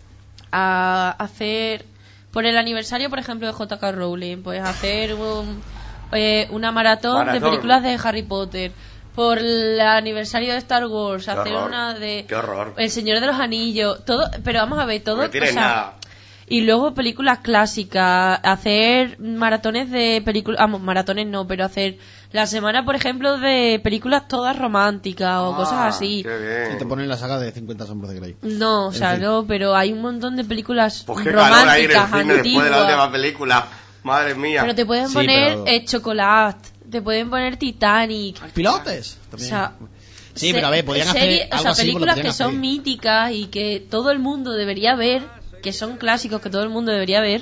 a hacer, por el aniversario, por ejemplo, de J.K. Rowling, pues hacer una maratón de películas de Harry Potter. Por el aniversario de Star Wars, hacer una de ¡Qué horror! El Señor de los Anillos, todo, pero vamos a ver, todo, No tienes nada. y luego películas clásicas, hacer maratones de películas, maratones no, pero hacer la semana, por ejemplo, de películas todas románticas o cosas así. Qué bien. Y te ponen la saga de 50 sombras de Grey. No, o sea, no, pero hay un montón de películas Pues qué calor ahí en el románticas, cine después de la última antiguas. película. Madre mía. Pero te pueden Sí, poner pero- Chocolate, te pueden poner Titanic. ¿Pilotes? O También. sea, Sí, pero a ver, podrían hacer series, algo o sea, así, pues lo películas podrían que son hacer. míticas y que todo el mundo debería ver, que son clásicos que todo el mundo debería ver.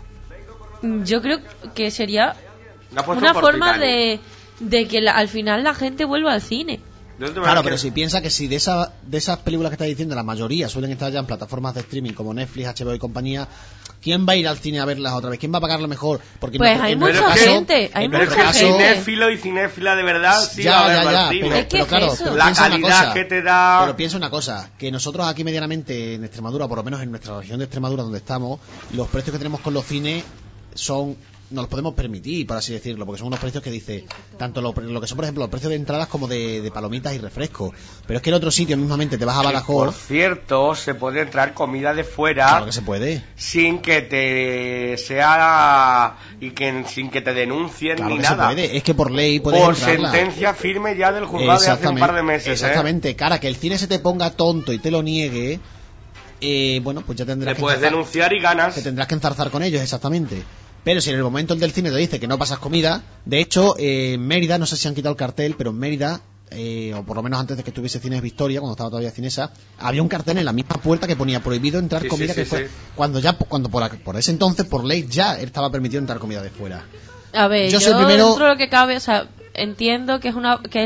Yo creo que sería La has puesto una por forma Titanic. de que al final la gente vuelva al cine. Claro, pero si piensa que si de esas películas que estás diciendo, la mayoría suelen estar ya en plataformas de streaming como Netflix, HBO y compañía, ¿quién va a ir al cine a verlas otra vez? ¿Quién va a pagarlo mejor? Porque Pues en hay nuestro mucha caso- gente, hay en Pero es nuestro que mucha el caso- gente. cinéfilo y cinéfila de verdad sí Ya, va a verlo ya, al cine. Es que pero es claro, eso. pero La piensa una calidad cosa, que te da... Pero piensa una cosa, que nosotros aquí medianamente en Extremadura, por lo menos en nuestra región de Extremadura donde estamos, los precios que tenemos con los cines nos los podemos permitir, por así decirlo, porque son unos precios que dice, tanto lo que son, por ejemplo, los precios de entradas como de palomitas y refrescos. Pero es que en otro sitio mismamente te vas a Por Badajoz, cierto, se puede entrar comida de fuera claro que se puede. sin que te sea... y que sin que te denuncien Claro ni que se nada. puede, es que por ley puedes Por entrarla. sentencia firme ya del juzgado de hace un par de meses. Exactamente, cara, que el cine se te ponga tonto y te lo niegue, bueno, pues ya Te tendrás puedes denunciar y ganas. que tendrás que enzarzar con ellos, exactamente. Pero si en el momento el del cine te dice que no pasas comida, de hecho, en Mérida, no sé si han quitado el cartel, pero en Mérida, o por lo menos antes de que estuviese Cines Victoria, cuando estaba todavía Cinesa, había un cartel en la misma puerta que ponía prohibido entrar Sí, comida sí, que sí, fuera. sí. Cuando por ese entonces, por ley, ya estaba permitido entrar comida de fuera. A ver, Yo yo, soy el primero- dentro de lo que cabe, o sea, entiendo que es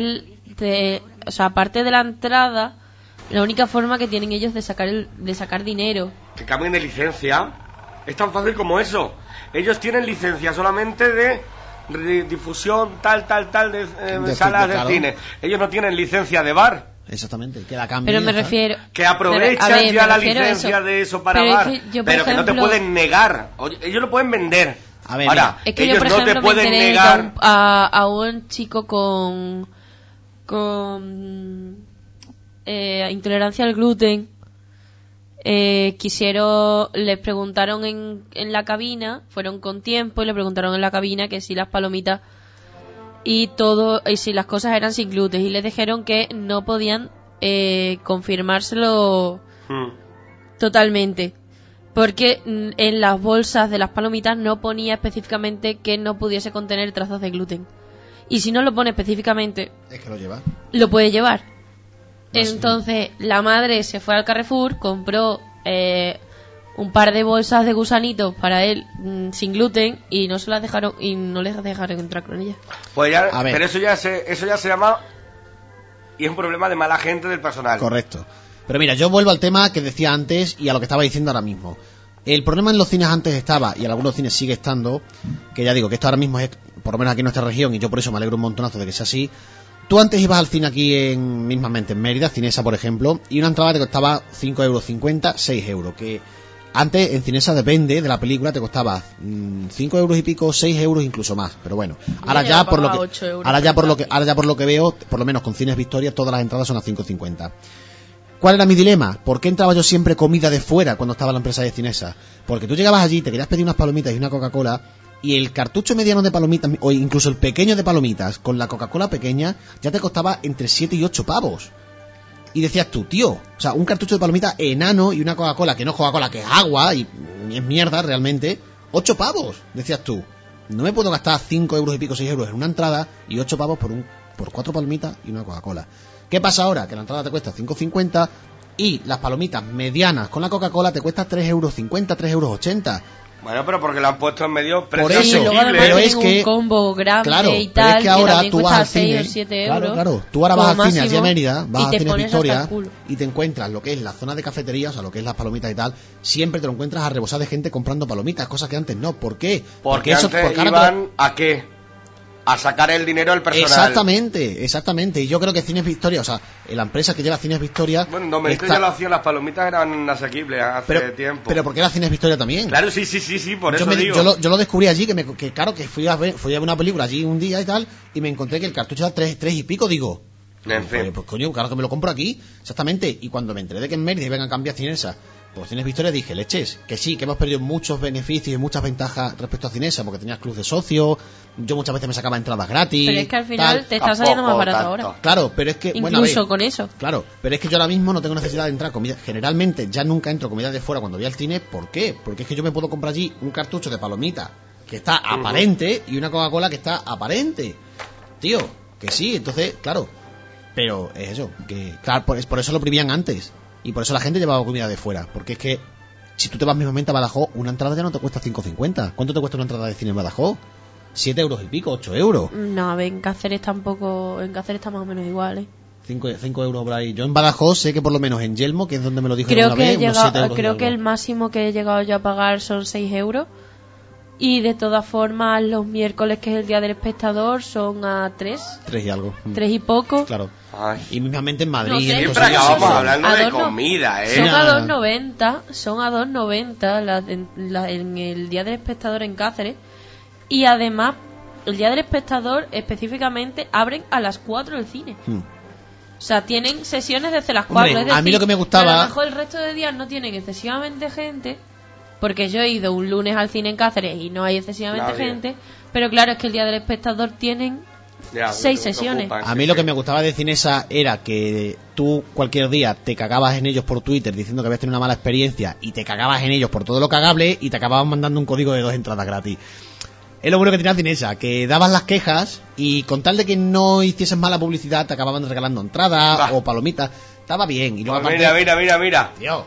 o sea, aparte de la entrada, la única forma que tienen ellos de sacar dinero. Que cambien de licencia. Es tan fácil como eso. Ellos tienen licencia solamente de difusión tal de salas de claro. cine. Ellos no tienen licencia de bar. Exactamente, que la cambien. Pero me ya está. refiero... Que aprovechan a ver, ya me la refiero a licencia eso. de eso para Pero es bar. que yo, por pero que no te ejemplo- pueden negar. Oye, ellos lo pueden vender. A ver, Ahora, Es que ellos yo, por no ejemplo, te me pueden enteré negar. que a un chico con intolerancia al gluten, les preguntaron en la cabina, fueron con tiempo y le preguntaron en la cabina que si las palomitas y si las cosas eran sin gluten, y les dijeron que no podían confirmárselo totalmente, porque en las bolsas de las palomitas no ponía específicamente que no pudiese contener trazas de gluten, y si no lo pone específicamente Es que lo lleva. lo puede llevar. No sé. Entonces la madre se fue al Carrefour, compró un par de bolsas de gusanitos para él sin gluten, y no se las dejaron, y no les dejaron entrar con ellas. Pues ya, A ver. pero eso ya se llama, y es un problema de mala gente del personal. Correcto. Pero mira, yo vuelvo al tema que decía antes y a lo que estaba diciendo ahora mismo. El problema en los cines antes estaba, y en algunos cines sigue estando, que ya digo que esto ahora mismo es, por lo menos aquí en nuestra región, y yo por eso me alegro un montonazo de que sea así. Tú antes ibas al cine aquí mismamente en Mérida, Cinesa por ejemplo, y una entrada te costaba 5,50 €, 6 €, que antes en Cinesa depende de la película, te costaba 5 € y pico, 6 € incluso más, pero bueno, ahora ya por lo que veo, por lo menos con Cines Victoria, todas las entradas son a 5,50. ¿Cuál era mi dilema? ¿Por qué entraba yo siempre comida de fuera cuando estaba la empresa de Cinesa? Porque tú llegabas allí, te querías pedir unas palomitas y una Coca-Cola, y el cartucho mediano de palomitas, o incluso el pequeño de palomitas, con la Coca-Cola pequeña, ya te costaba entre 7 y 8 pavos. Y decías tú, tío, o sea, un cartucho de palomitas enano y una Coca-Cola, que no es Coca-Cola, que es agua, y es mierda realmente, 8 pavos, decías tú. No me puedo gastar 5 € y pico, 6 € en una entrada, y 8 pavos por 4 palomitas y una Coca-Cola. ¿Qué pasa ahora? Que la entrada te cuesta 5,50 y las palomitas medianas con la Coca-Cola te cuesta 3,50 €, 3,80 €. Bueno, pero porque lo han puesto en medio precio Por eso, pero es que un combo grande claro, y tal, pero es que ahora que tú vas al cine, 6 o 7 euros, claro, tú ahora vas al cine allí a Mérida, vas y a te Cines pones Victoria hasta el culo. y te encuentras lo que es la zona de cafetería, o sea, lo que es las palomitas y tal, siempre te lo encuentras a rebosar de gente comprando palomitas, cosas que antes no. ¿Por qué? Porque antes iban a qué, a sacar el dinero del personal. Exactamente. Y yo creo que Cines Victoria, o sea, la empresa que lleva Cines Victoria... Bueno, no, me ya lo hacían, las palomitas eran asequibles hace tiempo. Pero ¿por qué era Cines Victoria también? Claro, sí, por eso digo. Yo lo descubrí allí, que fui a ver una película allí un día y tal, y me encontré que el cartucho era 3 y pico, digo... En fin. Pues coño, claro que me lo compro aquí, exactamente. Y cuando me enteré de que en Mérida iban a cambiar Cinesa por Cines Victoria, dije, leches, que sí, que hemos perdido muchos beneficios y muchas ventajas respecto a Cinesa, porque tenías club de socio, yo muchas veces me sacaba entradas gratis. Pero es que al final te está saliendo más barato ahora. Claro, pero es que... Incluso con eso. Claro, pero es que yo ahora mismo no tengo necesidad de entrar comida. Generalmente ya nunca entro comida de fuera cuando voy al cine. ¿Por qué? Porque es que yo me puedo comprar allí un cartucho de palomita que está aparente y una Coca-Cola que está aparente. Tío, que sí, entonces, claro. Pero es eso, que claro, por eso lo prohibían antes. Y por eso la gente llevaba comida de fuera. Porque es que si tú te vas mismamente a Badajoz, una entrada ya no te cuesta 5,50. ¿Cuánto te cuesta una entrada de cine en Badajoz? 7 € y pico, 8 €. No, a ver, en Cáceres tampoco. En Cáceres está más o menos igual, ¿eh? 5 € por ahí. Yo en Badajoz sé que por lo menos en Yelmo, que es donde me lo dijo creo una vez, unos 7 € creo que el máximo que he llegado yo a pagar son 6 €. Y de todas formas, los miércoles, que es el día del espectador, son a 3. 3 y algo. 3 y poco. Claro. Ay. Y mismamente en Madrid. No sé, siempre acabamos hablando de comida, Son a 2,90. Son a 2,90 en el día del espectador en Cáceres. Y además, el día del espectador específicamente abren a las 4 el cine. O sea, tienen sesiones desde las 4. Hombre, es decir, a mí lo que me gustaba... a lo mejor el resto de días no tienen excesivamente gente, porque yo he ido un lunes al cine en Cáceres y no hay excesivamente gente, pero claro, es que el día del espectador tienen 6 sesiones. A mí lo que me gustaba de Cinesa era que tú cualquier día te cagabas en ellos por Twitter diciendo que habías tenido una mala experiencia y te cagabas en ellos por todo lo cagable y te acababan mandando un código de 2 entradas gratis. Es lo bueno que tenía Cinesa, que dabas las quejas y con tal de que no hicieses mala publicidad te acababan regalando entradas o palomitas. Estaba bien. Y luego pues aparte, mira. Tío,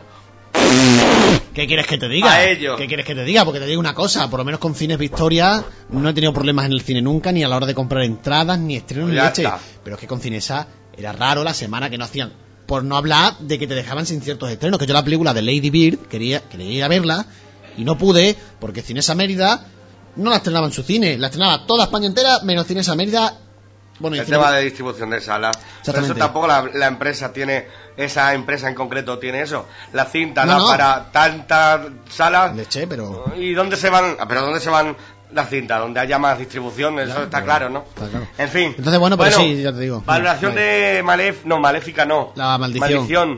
¿qué quieres que te diga? A ello. ¿Qué quieres que te diga? Porque te digo una cosa, por lo menos con Cines Victoria no he tenido problemas en el cine nunca, ni a la hora de comprar entradas, ni estrenos, ni leche. Pero es que con Cinesa era raro la semana que no hacían. Por no hablar de que te dejaban sin ciertos estrenos, que yo la película de Lady Bird quería ir a verla y no pude, porque Cinesa Mérida no la estrenaba en su cine, la estrenaba toda España entera, menos Cinesa Mérida. Bueno, el tema de distribución de salas. Pero eso tampoco la empresa tiene, esa empresa en concreto tiene eso. La cinta da para tantas salas. Leche, pero... ¿Y dónde se van? ¿Pero dónde se van las cintas? Donde haya más distribución, eso está claro, ¿no? Está claro. En fin. Entonces, bueno, pero sí, ya te digo. Valoración de Maléfica no. La maldición.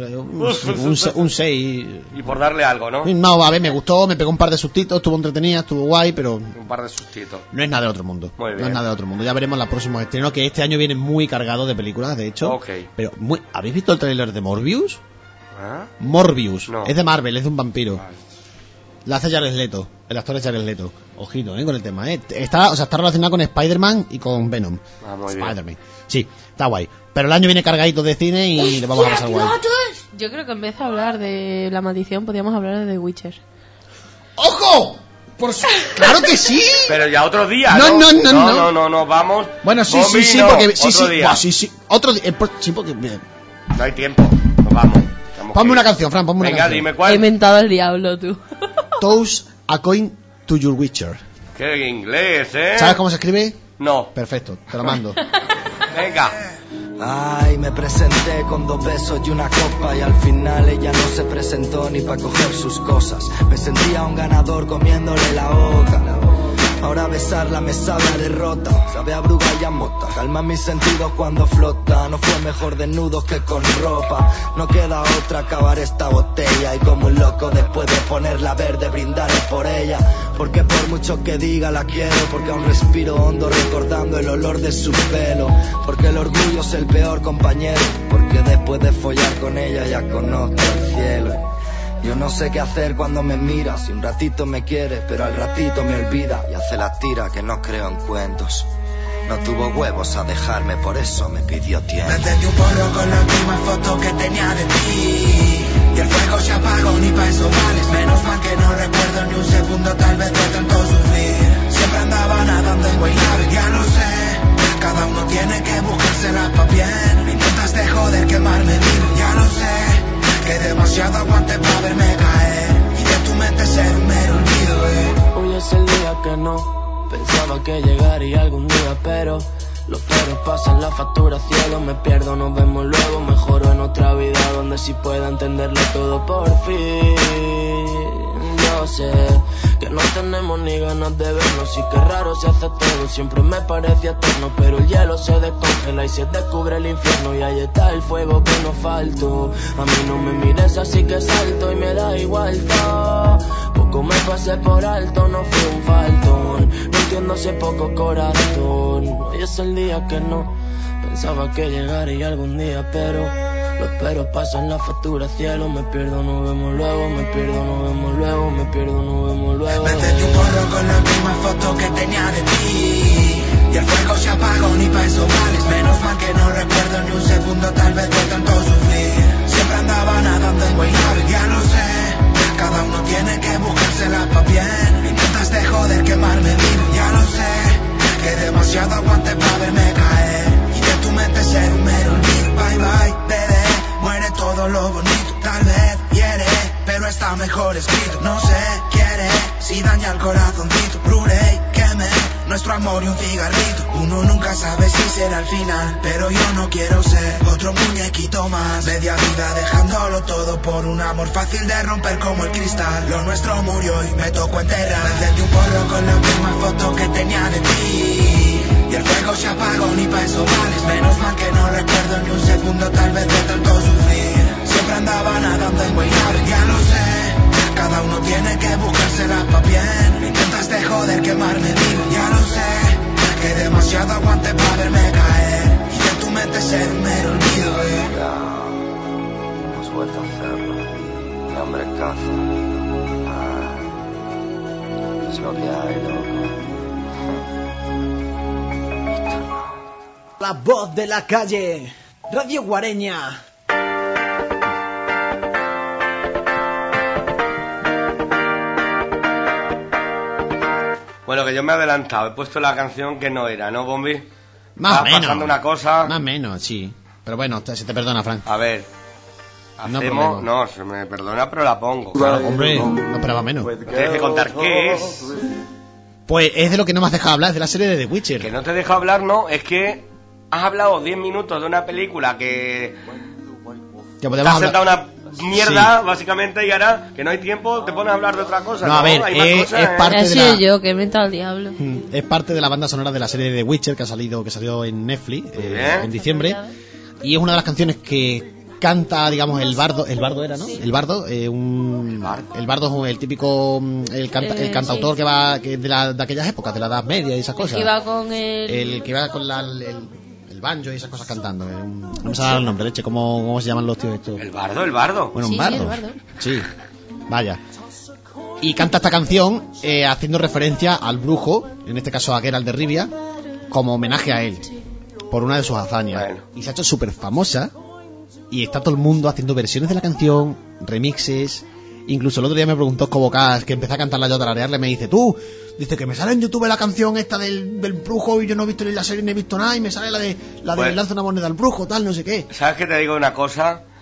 Un 6. Y por darle algo, ¿no? No, a ver, me gustó, me pegó un par de sustitos, estuvo entretenida, estuvo guay, pero... Un par de sustitos. No es nada del otro mundo. Muy bien. No es nada del otro mundo. Ya veremos los próximos estrenos, que este año vienen muy cargados de películas, de hecho. Ok. Pero, ¿habéis visto el tráiler de Morbius? ¿Ah? Morbius. No. Es de Marvel, es de un vampiro. Vale. La hace Jared Leto. El actor es Jared Leto. Ojito, con el tema, Está relacionado con Spider-Man y con Venom. Muy Spider-Man. bien. Sí, está guay. Pero el año viene cargadito de cine y le vamos a pasar guay. Yo creo que en vez de hablar de La Maldición, podríamos hablar de The Witcher. ¡Ojo! ¡Claro que sí! Pero ya otro día, No, vamos. Bueno, sí, Bobby, sí, no, porque... Sí, otro sí, día. sí. Otro día. Sí, porque... No hay tiempo, nos vamos. Ponme una canción, Fran, ponme una Venga, canción. dime cuál. He inventado el diablo, tú. Toss a coin to your witcher. ¡Qué inglés, eh! ¿Sabes cómo se escribe? No. Perfecto, te lo mando. Venga. Ay, me presenté con 2 besos y una copa y al final ella no se presentó ni para coger sus cosas. Me sentía un ganador comiéndole la boca. Ahora besarla me sabe a derrota, sabe a bruga y a mota. Calma mis sentidos cuando flota, no fue mejor desnudo que con ropa. No queda otra, acabar esta botella y como un loco después de ponerla verde brindaré por ella. Porque por mucho que diga la quiero, porque aún respiro hondo recordando el olor de su pelo. Porque el orgullo es el peor compañero, porque después de follar con ella ya conozco el cielo. Yo no sé qué hacer cuando me mira, si un ratito me quiere, pero al ratito me olvida y hace la tira que no creo en cuentos. No tuvo huevos a dejarme, por eso me pidió tiempo. Me encendí un porro con la última foto que tenía de ti y el fuego se apagó, ni pa' eso vales. Menos mal que no recuerdo ni un segundo, tal vez de tanto sufrir. Siempre andaba nadando en Guaynabo, ya lo sé. Cada uno tiene que buscársela pa' bien. Intentas de joder quemarme vivo, ya lo sé. Que demasiado aguante para verme caer y de tu mente ser un mero olvido, Hoy es el día que no pensaba que llegaría algún día, pero los peros pasan la factura, cielo, me pierdo, nos vemos luego. Mejoro en otra vida donde sí pueda entenderlo todo por fin. Yo sé que no tenemos ni ganas de vernos y que raro se hace todo, siempre me parece eterno, pero el hielo se descongela y se descubre el infierno y ahí está el fuego que nos faltó. A mí no me mires así que salto y me da igual todo. Poco me pasé por alto, no fui un faltón, no entiendo ese poco corazón. Hoy es el día que no pensaba que llegaría algún día, pero los peros pasan la factura, cielo, me pierdo, nos vemos luego, me pierdo, nos vemos luego, me pierdo, nos vemos luego. Me encendí un porro con la última foto que tenía de ti y el fuego se apagó, ni pa' eso vales. Menos mal que no recuerdo ni un segundo, tal vez de tanto sufrir. Siempre andaba nadando en Guaynabo, ya lo sé. Cada uno tiene que buscársela pa' bien. Intentas de joder quemarme vivo, ya lo sé. Que demasiado aguante pa' verme caer y de tu mente ser un mero olvido. Bye bye, bebé, muere todo lo bonito. Tal vez hiere, pero está mejor escrito. No sé, quiere, si daña el corazoncito. Blu-ray, queme nuestro amor y un cigarrito. Uno nunca sabe si será el final, pero yo no quiero ser otro muñequito más. Media vida dejándolo todo por un amor fácil de romper como el cristal. Lo nuestro murió y me tocó enterrar. Me encendí un porro con la última foto que tenía de ti y el fuego se apagó, ni pa' eso vales. Menos mal que no recuerdo ni un segundo, tal vez de tanto sufrir. Siempre andaba nadando en Guaynabo, ya lo sé. Cada uno tiene que buscársela pa' bien. Intentas de joder quemarme vivo, ya lo sé. Que demasiado aguante pa' verme caer y de tu mente ser un mero olvido, Ya, hemos vuelto a hacerlo. El hambre caza. Es lo que hay, loco. La voz de la calle, Radio Guareña. Bueno, que yo me he adelantado, he puesto la canción que no era, ¿no, Bombi? Más o menos. pasando una cosa. Más o menos, sí. Pero bueno, se te perdona, Frank. A ver. Hacemos. No, se me perdona, pero la pongo. Claro, hombre, no esperaba menos. Tienes que contar qué es. Pues es de lo que no me has dejado hablar, es de la serie de The Witcher. Que no te dejo hablar, no, es que has hablado 10 minutos de una película que Ya te podemos has sentado hablar. una mierda, Sí. básicamente, y ahora que no hay tiempo, te pones a hablar de otra cosa. No, a ver, hay más cosas, es parte He de sido la... yo que he inventado al diablo. Es parte de la banda sonora de la serie de The Witcher que salió en Netflix en diciembre, y es una de las canciones que canta, digamos, el bardo era, ¿no? El bardo, el bardo es el típico el cantautor sí. que de aquellas épocas, de la Edad Media y esas cosas. El que iba con el que iba con el banjo y esas cosas cantando. No me sale el nombre, leche, ¿cómo se llaman los tíos estos? El bardo. Bueno, Sí, un bardo. el bardo. Sí, vaya. Y canta esta canción haciendo referencia al brujo, en este caso a Geralt de Rivia, como homenaje a él, por una de sus hazañas. Bueno. Y se ha hecho súper famosa, y está todo el mundo haciendo versiones de la canción, remixes. Incluso el otro día me preguntó Cobocas, que empecé a cantarla yo a tararearle, me dice, dice que me sale en YouTube la canción esta del brujo y yo no he visto ni la serie ni he visto nada, y me sale la de Pues, lanza una moneda al brujo, tal, no sé qué. ¿Sabes qué te digo una cosa?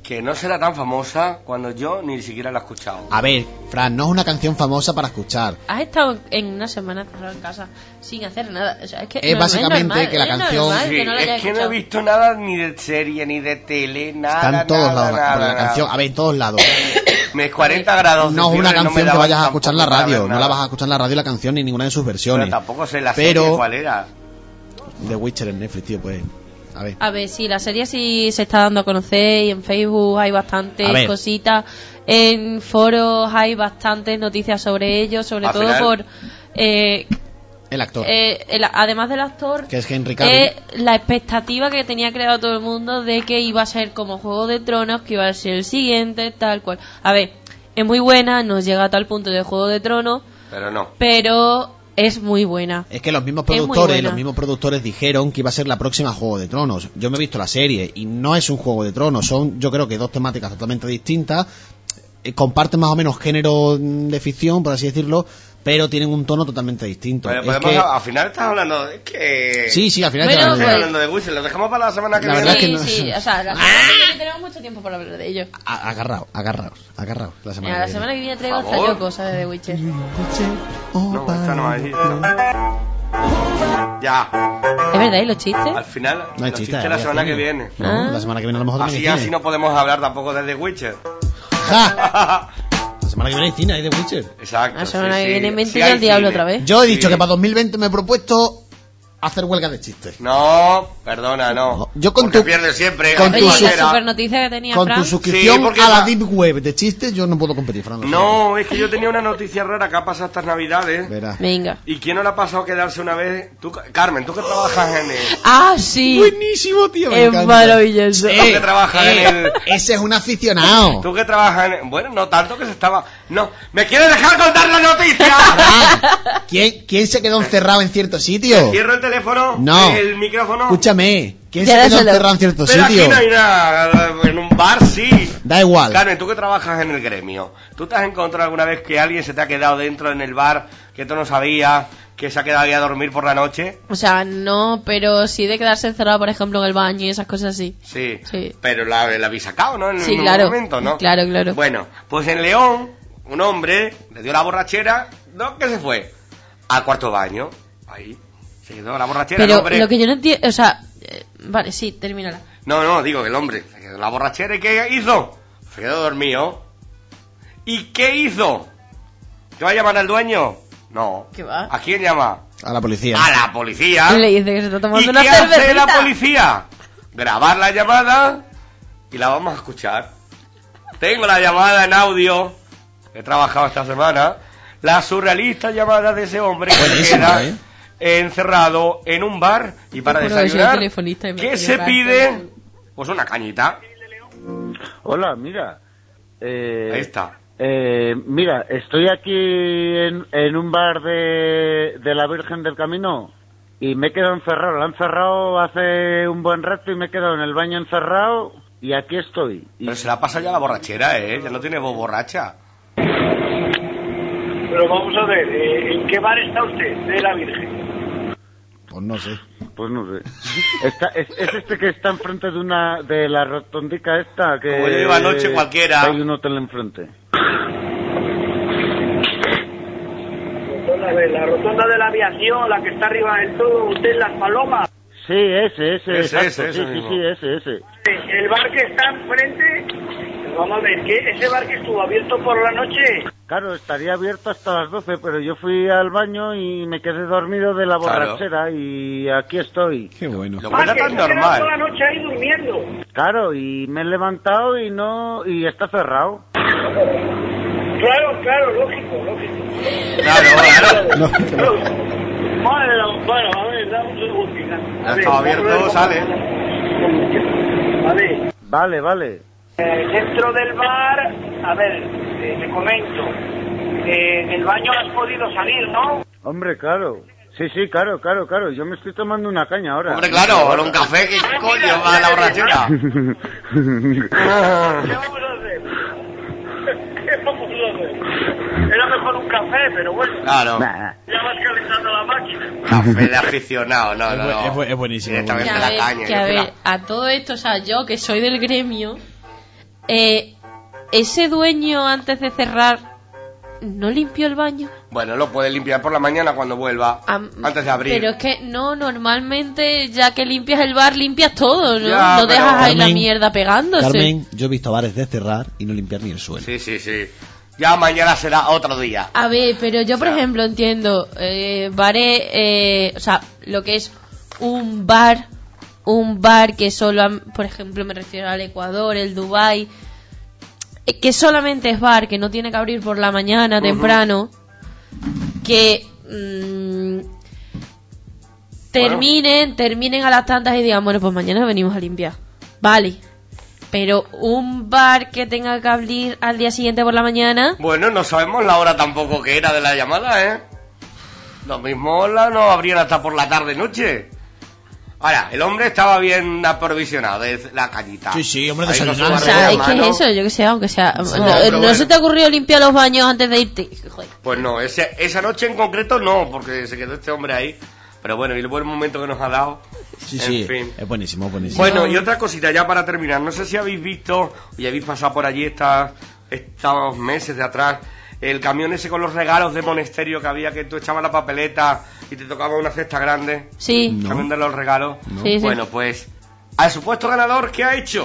que no será tan famosa cuando yo ni siquiera la he escuchado. A ver, Fran, no es una canción famosa para escuchar. Has estado en una semana cerrado en casa sin hacer nada. O sea, es que Es básicamente normal, que la canción... normal Sí, que no la hayas es que no he escuchado. visto nada ni de serie, ni de tele, nada. Está en todos lados, nada, porque la nada. canción, a ver, en todos lados. Me 40 grados. No es una canción que vayas a escuchar en la radio, no la vas a a escuchar en la radio la canción ni ninguna de sus versiones. Pero tampoco sé la Pero- serie cuál era. The Witcher en Netflix, tío, pues... A ver, sí, la serie sí se está dando a conocer y en Facebook hay A bastantes ver. cositas, en foros hay bastantes noticias sobre ello, sobre Al todo final- por... El actor, además del actor, que es Henry Cavill. la expectativa que tenía creado todo el mundo de que iba a ser como Juego de Tronos, que iba a ser el siguiente, tal cual. A ver, es muy buena, no llega a tal punto de Juego de Tronos, Pero no. pero es muy buena. Es que los mismos Es muy productores buena. dijeron que iba a ser la próxima Juego de Tronos. Yo me he visto la serie y no es un Juego de Tronos, son yo creo que dos temáticas totalmente distintas, comparten más o menos género de ficción, por así decirlo, pero tienen un tono totalmente distinto. Pero Es podemos, que- al final estás hablando. Es que. Sí, al final Bueno, te Estás pues- hablando de Witcher, lo dejamos para la semana que La viene. verdad es que Sí, no- sí, o sea, la semana que viene tenemos mucho tiempo para hablar de ello. agarraos. La semana Mira, la que semana que viene traigo Por hasta favor. yo cosas de The Witcher. No, esta no es Ya. ¿Es verdad? ¿Y los chistes? Al final, No hay los chiste, chistes la hay semana cine. que viene. No, la semana que viene a lo mejor también hay Así cine. no podemos hablar tampoco de The Witcher. ¡Ja! La semana que viene hay cine, hay The Witcher. Exacto. La semana sí, que viene sí. invento Sí yo hay al diablo cine. otra vez. Yo he dicho Sí. que para 2020 me he propuesto hacer huelga de chistes. No, perdona, no. Yo con Porque tu- pierdes siempre. con a tu Oye, su- la cualquiera. super noticia que tenía Con Fran. tu suscripción Sí, porque a la va- Deep Web de chistes, yo no puedo competir, Fran. No, es que yo tenía una noticia rara que ha pasado estas navidades. Verás. Venga. ¿Y quién no le ha pasado quedarse una vez? Tú, Carmen, tú que trabajas en el... Ah, sí. Buenísimo, tío. me Es encanta. maravilloso. Tú que trabajas en el... Ese es un aficionado. Tú que trabajas en... Bueno, no tanto que se estaba... No, ¿me quieres dejar contar la noticia? Fran, ¿quién se quedó encerrado en cierto sitio? ¿Cierro el teléfono? No. ¿El micrófono? Escúchame, ¿quién Ya se quedó dáselo. encerrado en cierto Pero sitio? aquí no hay nada. En un bar sí. Da igual. Carmen, tú que trabajas en el gremio, ¿tú te has encontrado alguna vez que alguien se te ha quedado dentro en el bar que tú no sabías, que se ha quedado ahí a dormir por la noche? O sea, no, pero sí de quedarse encerrado, por ejemplo, en el baño y esas cosas así. Sí. Sí. Pero la habéis sacado, ¿no? En Sí, un claro. momento, ¿no? Claro, claro. Bueno, pues en León, un hombre le dio la borrachera, ¿no? ¿Qué se fue? Al cuarto baño. Ahí. Se quedó la borrachera, el Pero hombre. lo que yo no entiendo, o sea, vale, sí, termínala. No, digo que el hombre se quedó la borrachera y ¿qué hizo? Se quedó dormido. ¿Y qué hizo? ¿Que va a llamar al dueño? No. ¿Qué va? ¿A quién llama? A la policía. A la policía. Y le dice que se está tomando ¿Y una qué hace la cervecita. policía? Grabar la llamada y la vamos a escuchar. Tengo la llamada en audio. He trabajado esta semana. La surrealista llamada de ese hombre que se Buenísima, queda encerrado en un bar y para Te juro que soy desayunar, telefonista y me ¿qué quiero se dar pide? cuenta. Pues una cañita. Hola, mira. Ahí está. Mira, estoy aquí en un bar de la Virgen del Camino y me he quedado encerrado. Lo han cerrado hace un buen rato y me he quedado en el baño encerrado y aquí estoy. Pero se la pasa ya la borrachera, ¿eh? Ya no tiene voz borracha. Pero vamos a ver, ¿en qué bar está usted de la Virgen? Pues no sé. Pues no sé. Es este que está enfrente de la rotondica esta que... Como yo iba anoche cualquiera. Hay un hotel enfrente. A ver, la rotonda de la aviación, la que está arriba del todo, usted en Las Palomas. Sí, ese, exacto. ese sí, mismo. sí, ese. El bar que está enfrente, vamos a ver, ¿qué? ¿Ese bar que estuvo abierto por la noche? Claro, estaría abierto hasta las 12, pero yo fui al baño y me quedé dormido de la Claro. borrachera y aquí estoy. Qué bueno. Lo que era que tan se quedó normal. toda la noche ahí durmiendo. Claro, y me he levantado y está cerrado. Claro, lógico. Claro. Bueno, a ver, dame un segundito. Ya estaba abierto, sale. A ver, Vale. dentro del bar, a ver, te comento. Del baño has podido salir, ¿no? Hombre, claro. Sí, claro. Yo me estoy tomando una caña ahora. Hombre, claro, ahora un café, ¿qué coño va a la borrachera? ¿Qué vamos a hacer? Era mejor un café, pero bueno. Claro. Nah. Ya vas calentando la máquina. Café de aficionado, no. Es buenísimo. Directamente Que a la ver, caña. que a ver, a todo esto, o sea, yo que soy del gremio, ese dueño antes de cerrar no limpió el baño. Bueno, lo puedes limpiar por la mañana cuando vuelva, antes de abrir. Pero es que no, normalmente ya que limpias el bar, limpias todo, ¿no? Ya, no dejas ahí la Carmen, mierda pegándose. Carmen, yo he visto bares de cerrar y no limpiar ni el suelo. Sí. Ya mañana será otro día. A ver, pero yo por ejemplo entiendo bares, o sea, lo que es un bar que solo, por ejemplo, me refiero al Ecuador, el Dubai, que solamente es bar, que no tiene que abrir por la mañana temprano, que terminen a las tantas y digan, bueno, pues mañana venimos a limpiar. Vale. Pero un bar que tenga que abrir al día siguiente por la mañana... Bueno, no sabemos la hora tampoco que era de la llamada, ¿eh? Lo mismo no abrían hasta por la tarde-noche. Ahora, el hombre estaba bien aprovisionado de la cañita. Sí, hombre, o sea, es que es eso, yo que sé, aunque sea... No se te ocurrió limpiar los baños antes de irte. Joder. Pues no, esa noche en concreto no, porque se quedó este hombre ahí. Pero bueno, y el buen momento que nos ha dado. Sí, en fin. Es buenísimo. Bueno, y otra cosita ya para terminar. No sé si habéis visto y habéis pasado por allí estos meses de atrás, el camión ese con los regalos de Monesterio que había, que tú echabas la papeleta y te tocaba una cesta grande. Sí. El camión de los regalos. No. Sí. Bueno, pues al supuesto ganador, ¿qué ha hecho?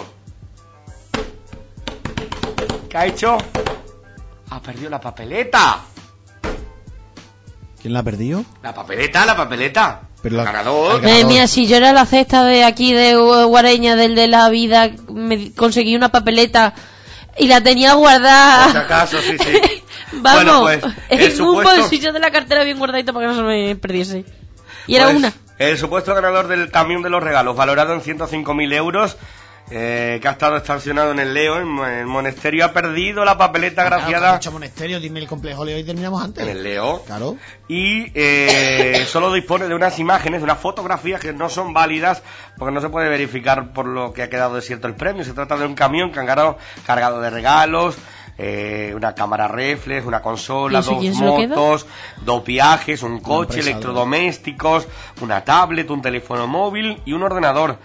¿Qué ha hecho? Ha perdido la papeleta. ¿Quién la ha perdido? La papeleta. Pero el ganador. Mira, si yo era la cesta de aquí de Guareña, del de la vida, me conseguí una papeleta y la tenía guardada. Por si acaso, sí. Vamos, bueno, pues, en un bolsillo de la cartera bien guardadito para que no se me perdiese. Y era una. El supuesto ganador del camión de los regalos, valorado en 105.000 euros, que ha estado estacionado en el Leo, en el Monesterio, ha perdido la papeleta graciada. Mucho Monesterio, dime el complejo Leo y terminamos antes. En el Leo. Claro. Y solo dispone de unas imágenes, de unas fotografías que no son válidas porque no se puede verificar por lo que ha quedado desierto el premio. Se trata de un camión cargado de regalos, una cámara reflex, una consola, 2 motos, 2 viajes, un coche, electrodomésticos, una tablet, un teléfono móvil y un ordenador.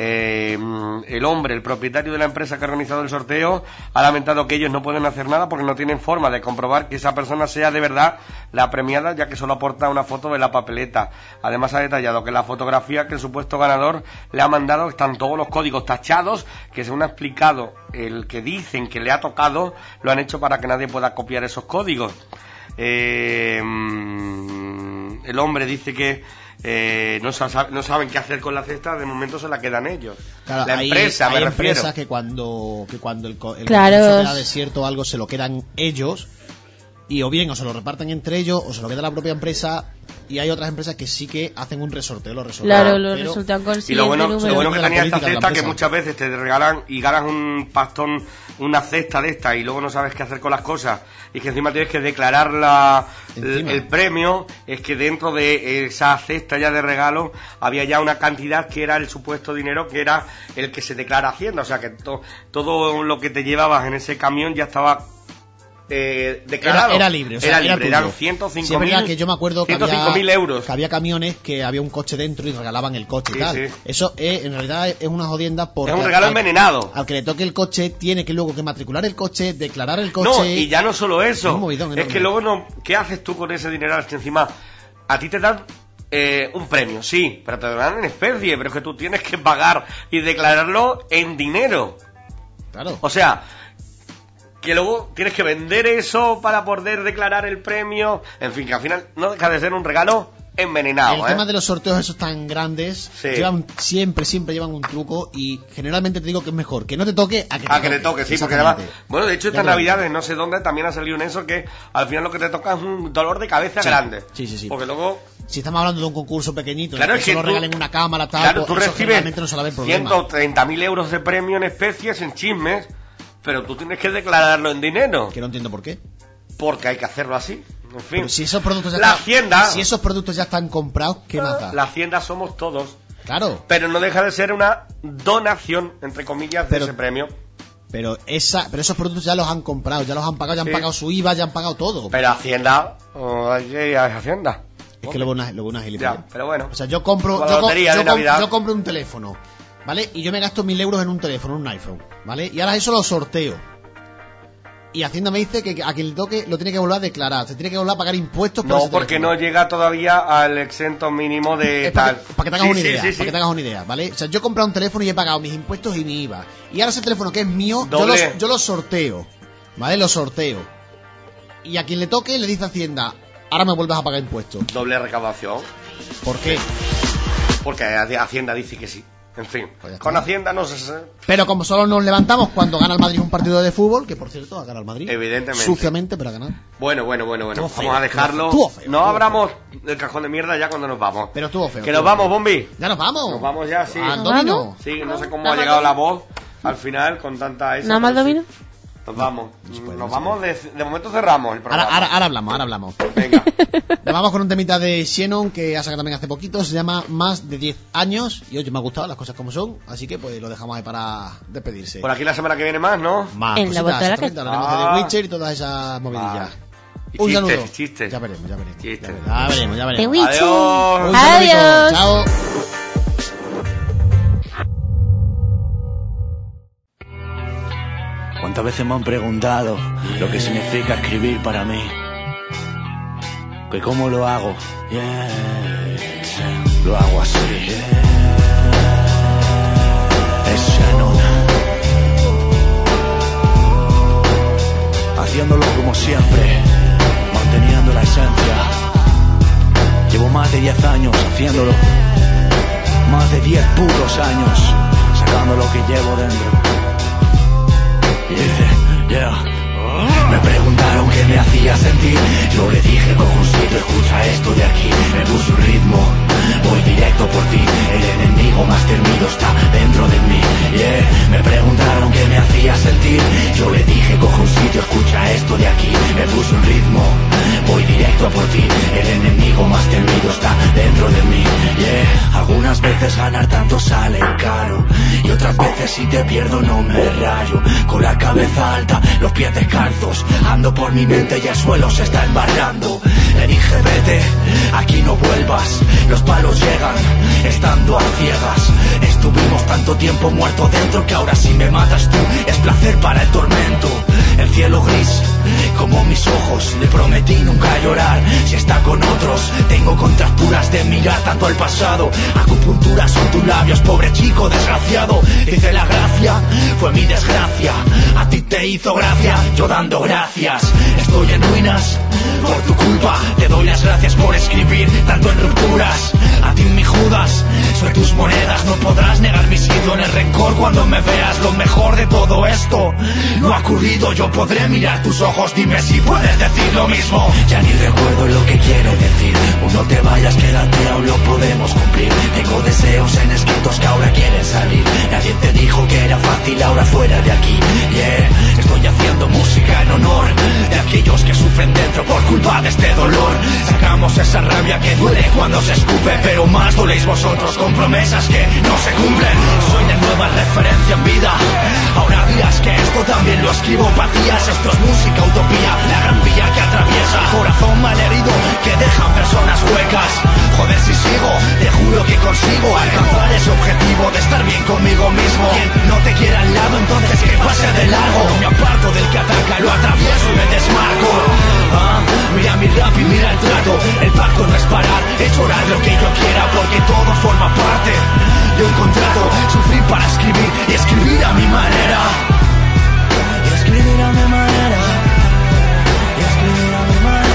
El hombre, el propietario de la empresa que ha organizado el sorteo, ha lamentado que ellos no pueden hacer nada porque no tienen forma de comprobar que esa persona sea de verdad la premiada, ya que solo aporta una foto de la papeleta. Además ha detallado que la fotografía que el supuesto ganador le ha mandado están todos los códigos tachados, que según ha explicado el que dicen que le ha tocado, lo han hecho para que nadie pueda copiar esos códigos. El hombre dice que no saben qué hacer con la cesta, de momento se la quedan ellos. Claro, la empresa, hay empresas que cuando el claro, queda desierto o algo se lo quedan ellos, y o bien o se lo reparten entre ellos o se lo queda la propia empresa, y hay otras empresas que sí que hacen un resorteo, lo resultan con y lo bueno que tenía esta cesta, que muchas veces te regalan y ganas un pastón, una cesta de esta, y luego no sabes qué hacer con las cosas, y que encima tienes que declarar el premio. Es que dentro de esa cesta ya de regalo había ya una cantidad que era el supuesto dinero, que era el que se declara Hacienda, o sea que todo lo que te llevabas en ese camión ya estaba declarado. Era libre, o sea, era libre, eran 105.000. Sí, es verdad que yo me acuerdo que 105.000 euros. Que había camiones que había un coche dentro y regalaban el coche y tal. Sí. Eso en realidad es una jodienda porque... Es un regalo envenenado. Al que le toque el coche tiene que luego que matricular el coche, declarar el coche... No, y ya no solo eso. Es que luego ¿qué haces tú con ese dinero? Que encima a ti te dan un premio, sí, pero te lo dan en especie, pero es que tú tienes que pagar y declararlo en dinero. Claro. O sea, que luego tienes que vender eso para poder declarar el premio. En fin, que al final no deja de ser un regalo envenenado. El tema de los sorteos esos tan grandes, sí, siempre llevan un truco, y generalmente te digo que es mejor que no te toque a que te toque, sí, porque además, bueno, de hecho estas navidades, no sé dónde, también ha salido en eso, que al final lo que te toca es un dolor de cabeza grande. Sí. Porque luego... Si estamos hablando de un concurso pequeñito, claro, que solo regalen una cámara, tal, claro, tú eso recibes no suele haber problema. 130.000 euros de premio en especies, en chismes, pero tú tienes que declararlo en dinero. Que no entiendo por qué. Porque hay que hacerlo así. En fin. Pero si esos productos si esos productos ya están comprados, ¿qué más da? La Hacienda somos todos. Claro. Pero no deja de ser una donación, entre comillas, de ese premio. Pero esos productos ya los han comprado, ya los han pagado, ya han pagado su IVA, ya han pagado todo. Pero Hacienda, es Hacienda. Es que luego una gilipollas. Ya, pero bueno. O sea, yo compro un teléfono ¿vale? Y yo me gasto 1.000 euros en un teléfono, en un iPhone, ¿vale? Y ahora eso lo sorteo. Y Hacienda me dice que a quien le toque lo tiene que volver a declarar, se tiene que volver a pagar impuestos por No, ese porque teléfono. no llega todavía al exento mínimo de tal. Para que te hagas una idea, sí. para que te hagas una idea, ¿vale? O sea, yo he comprado un teléfono y he pagado mis impuestos y mi IVA. Y ahora ese teléfono que es mío, yo lo sorteo, ¿vale? Lo sorteo. Y a quien le toque le dice Hacienda, ahora me vuelves a pagar impuestos. Doble recaudación. ¿Por qué? Porque Hacienda dice que sí. En fin, con Hacienda no se... Pero como solo nos levantamos cuando gana el Madrid un partido de fútbol, que por cierto ha ganado el Madrid. Evidentemente. Suciamente, pero ha ganado. Bueno. Estuvo feo, Vamos a dejarlo. estuvo feo, no abramos el cajón de mierda ya cuando nos vamos. Pero estuvo feo. Que nos vamos, Bombi. Ya nos vamos. Nos vamos ya, sí. ¿Al domino? Sí, no sé cómo ha llegado la voz al final con tanta esa. ¿Nada más domino? Nos vamos. Nos vamos, de momento cerramos el programa. Ahora hablamos. Venga. Nos vamos con un temita de Shannon que ha sacado también hace poquito, se llama Más de 10 años y oye, me ha gustado las cosas como son, así que pues lo dejamos ahí para despedirse. Por aquí la semana que viene más, ¿no? Más en la vuelta de la casa. Hablaremos de The Witcher y todas esas movidillas. Un saludo. Chistes. Ya veremos. Chistes. Ya veremos. The Witcher. Adiós. Adiós. Chao. ¿Cuántas veces me han preguntado lo que significa escribir para mí? ¿Que cómo lo hago? Lo hago así. Es Shannon. Haciéndolo como siempre, manteniendo la esencia. Llevo más de 10 años haciéndolo. Más de 10 putos años sacando lo que llevo dentro. Me preguntaron qué me hacía sentir. Yo le dije, cojoncito, escucha esto de aquí. Me puso un ritmo, voy directo por ti. El enemigo más temido está dentro de mí. Me preguntaron qué me hacía sentir. Yo le dije, cojoncito, escucha esto de aquí. Me puso un ritmo, voy directo por ti. El enemigo más temido está dentro de mí. Algunas veces ganar tanto sale caro y otras veces si te pierdo no me rayo. Con la cabeza alta, los pies descalzos, ando por mi mente y el suelo se está embarrando. Le dije vete, aquí no vuelvas. Los palos llegan, estando a ciegas. Estuvimos tanto tiempo muerto dentro que ahora si me matas tú es placer para el tormento. El cielo gris, como mis ojos, le prometí nunca llorar. Si está con otros, tengo contracturas de mirar tanto al pasado. Acupuntura son tus labios, pobre chico desgraciado. Dice la gracia, fue mi desgracia. A ti te hizo gracia, yo dando gracias. Estoy en ruinas, por tu culpa. Te doy las gracias por escribir tanto en rupturas. A ti mi Judas, soy tus monedas. No podrás negar mi sitio en el rencor cuando me veas. Lo mejor de todo esto no ha ocurrido, yo podré mirar tus ojos. Dime si puedes decir lo mismo. Ya ni recuerdo lo que quiero decir. No te vayas, quédate, aún lo podemos cumplir. Tengo deseos en escritos que ahora quieren salir. Nadie te dijo que era fácil, ahora fuera de aquí. Estoy haciendo música en honor de aquellos que sufren dentro por culpa de este dolor. Sacamos esa rabia que duele cuando se escupe, pero más doléis vosotros con promesas que no se cumplen. Soy de nueva referencia en vida. Ahora dirás que esto también lo escribo para tías. Esto es música, utopía, la gran vía que atraviesa corazón malherido que dejan personas huecas. Joder, si sigo, te juro que consigo alcanzar ese objetivo de estar bien conmigo mismo. Quien no te quiera al lado, entonces que pase de largo. No me aparto del que ataca, lo atravieso y me desmarco. Mira mi rap y mira el trato. El pacto no es parar, es llorar lo que yo quiera, porque todo forma parte de un contrato. Sufrir para escribir y escribir a mi manera. Y escribir a mi manera. Y escribir a mi manera.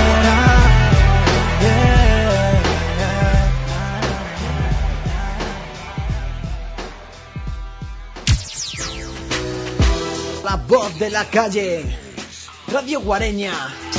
La voz de la calle, Radio Guareña.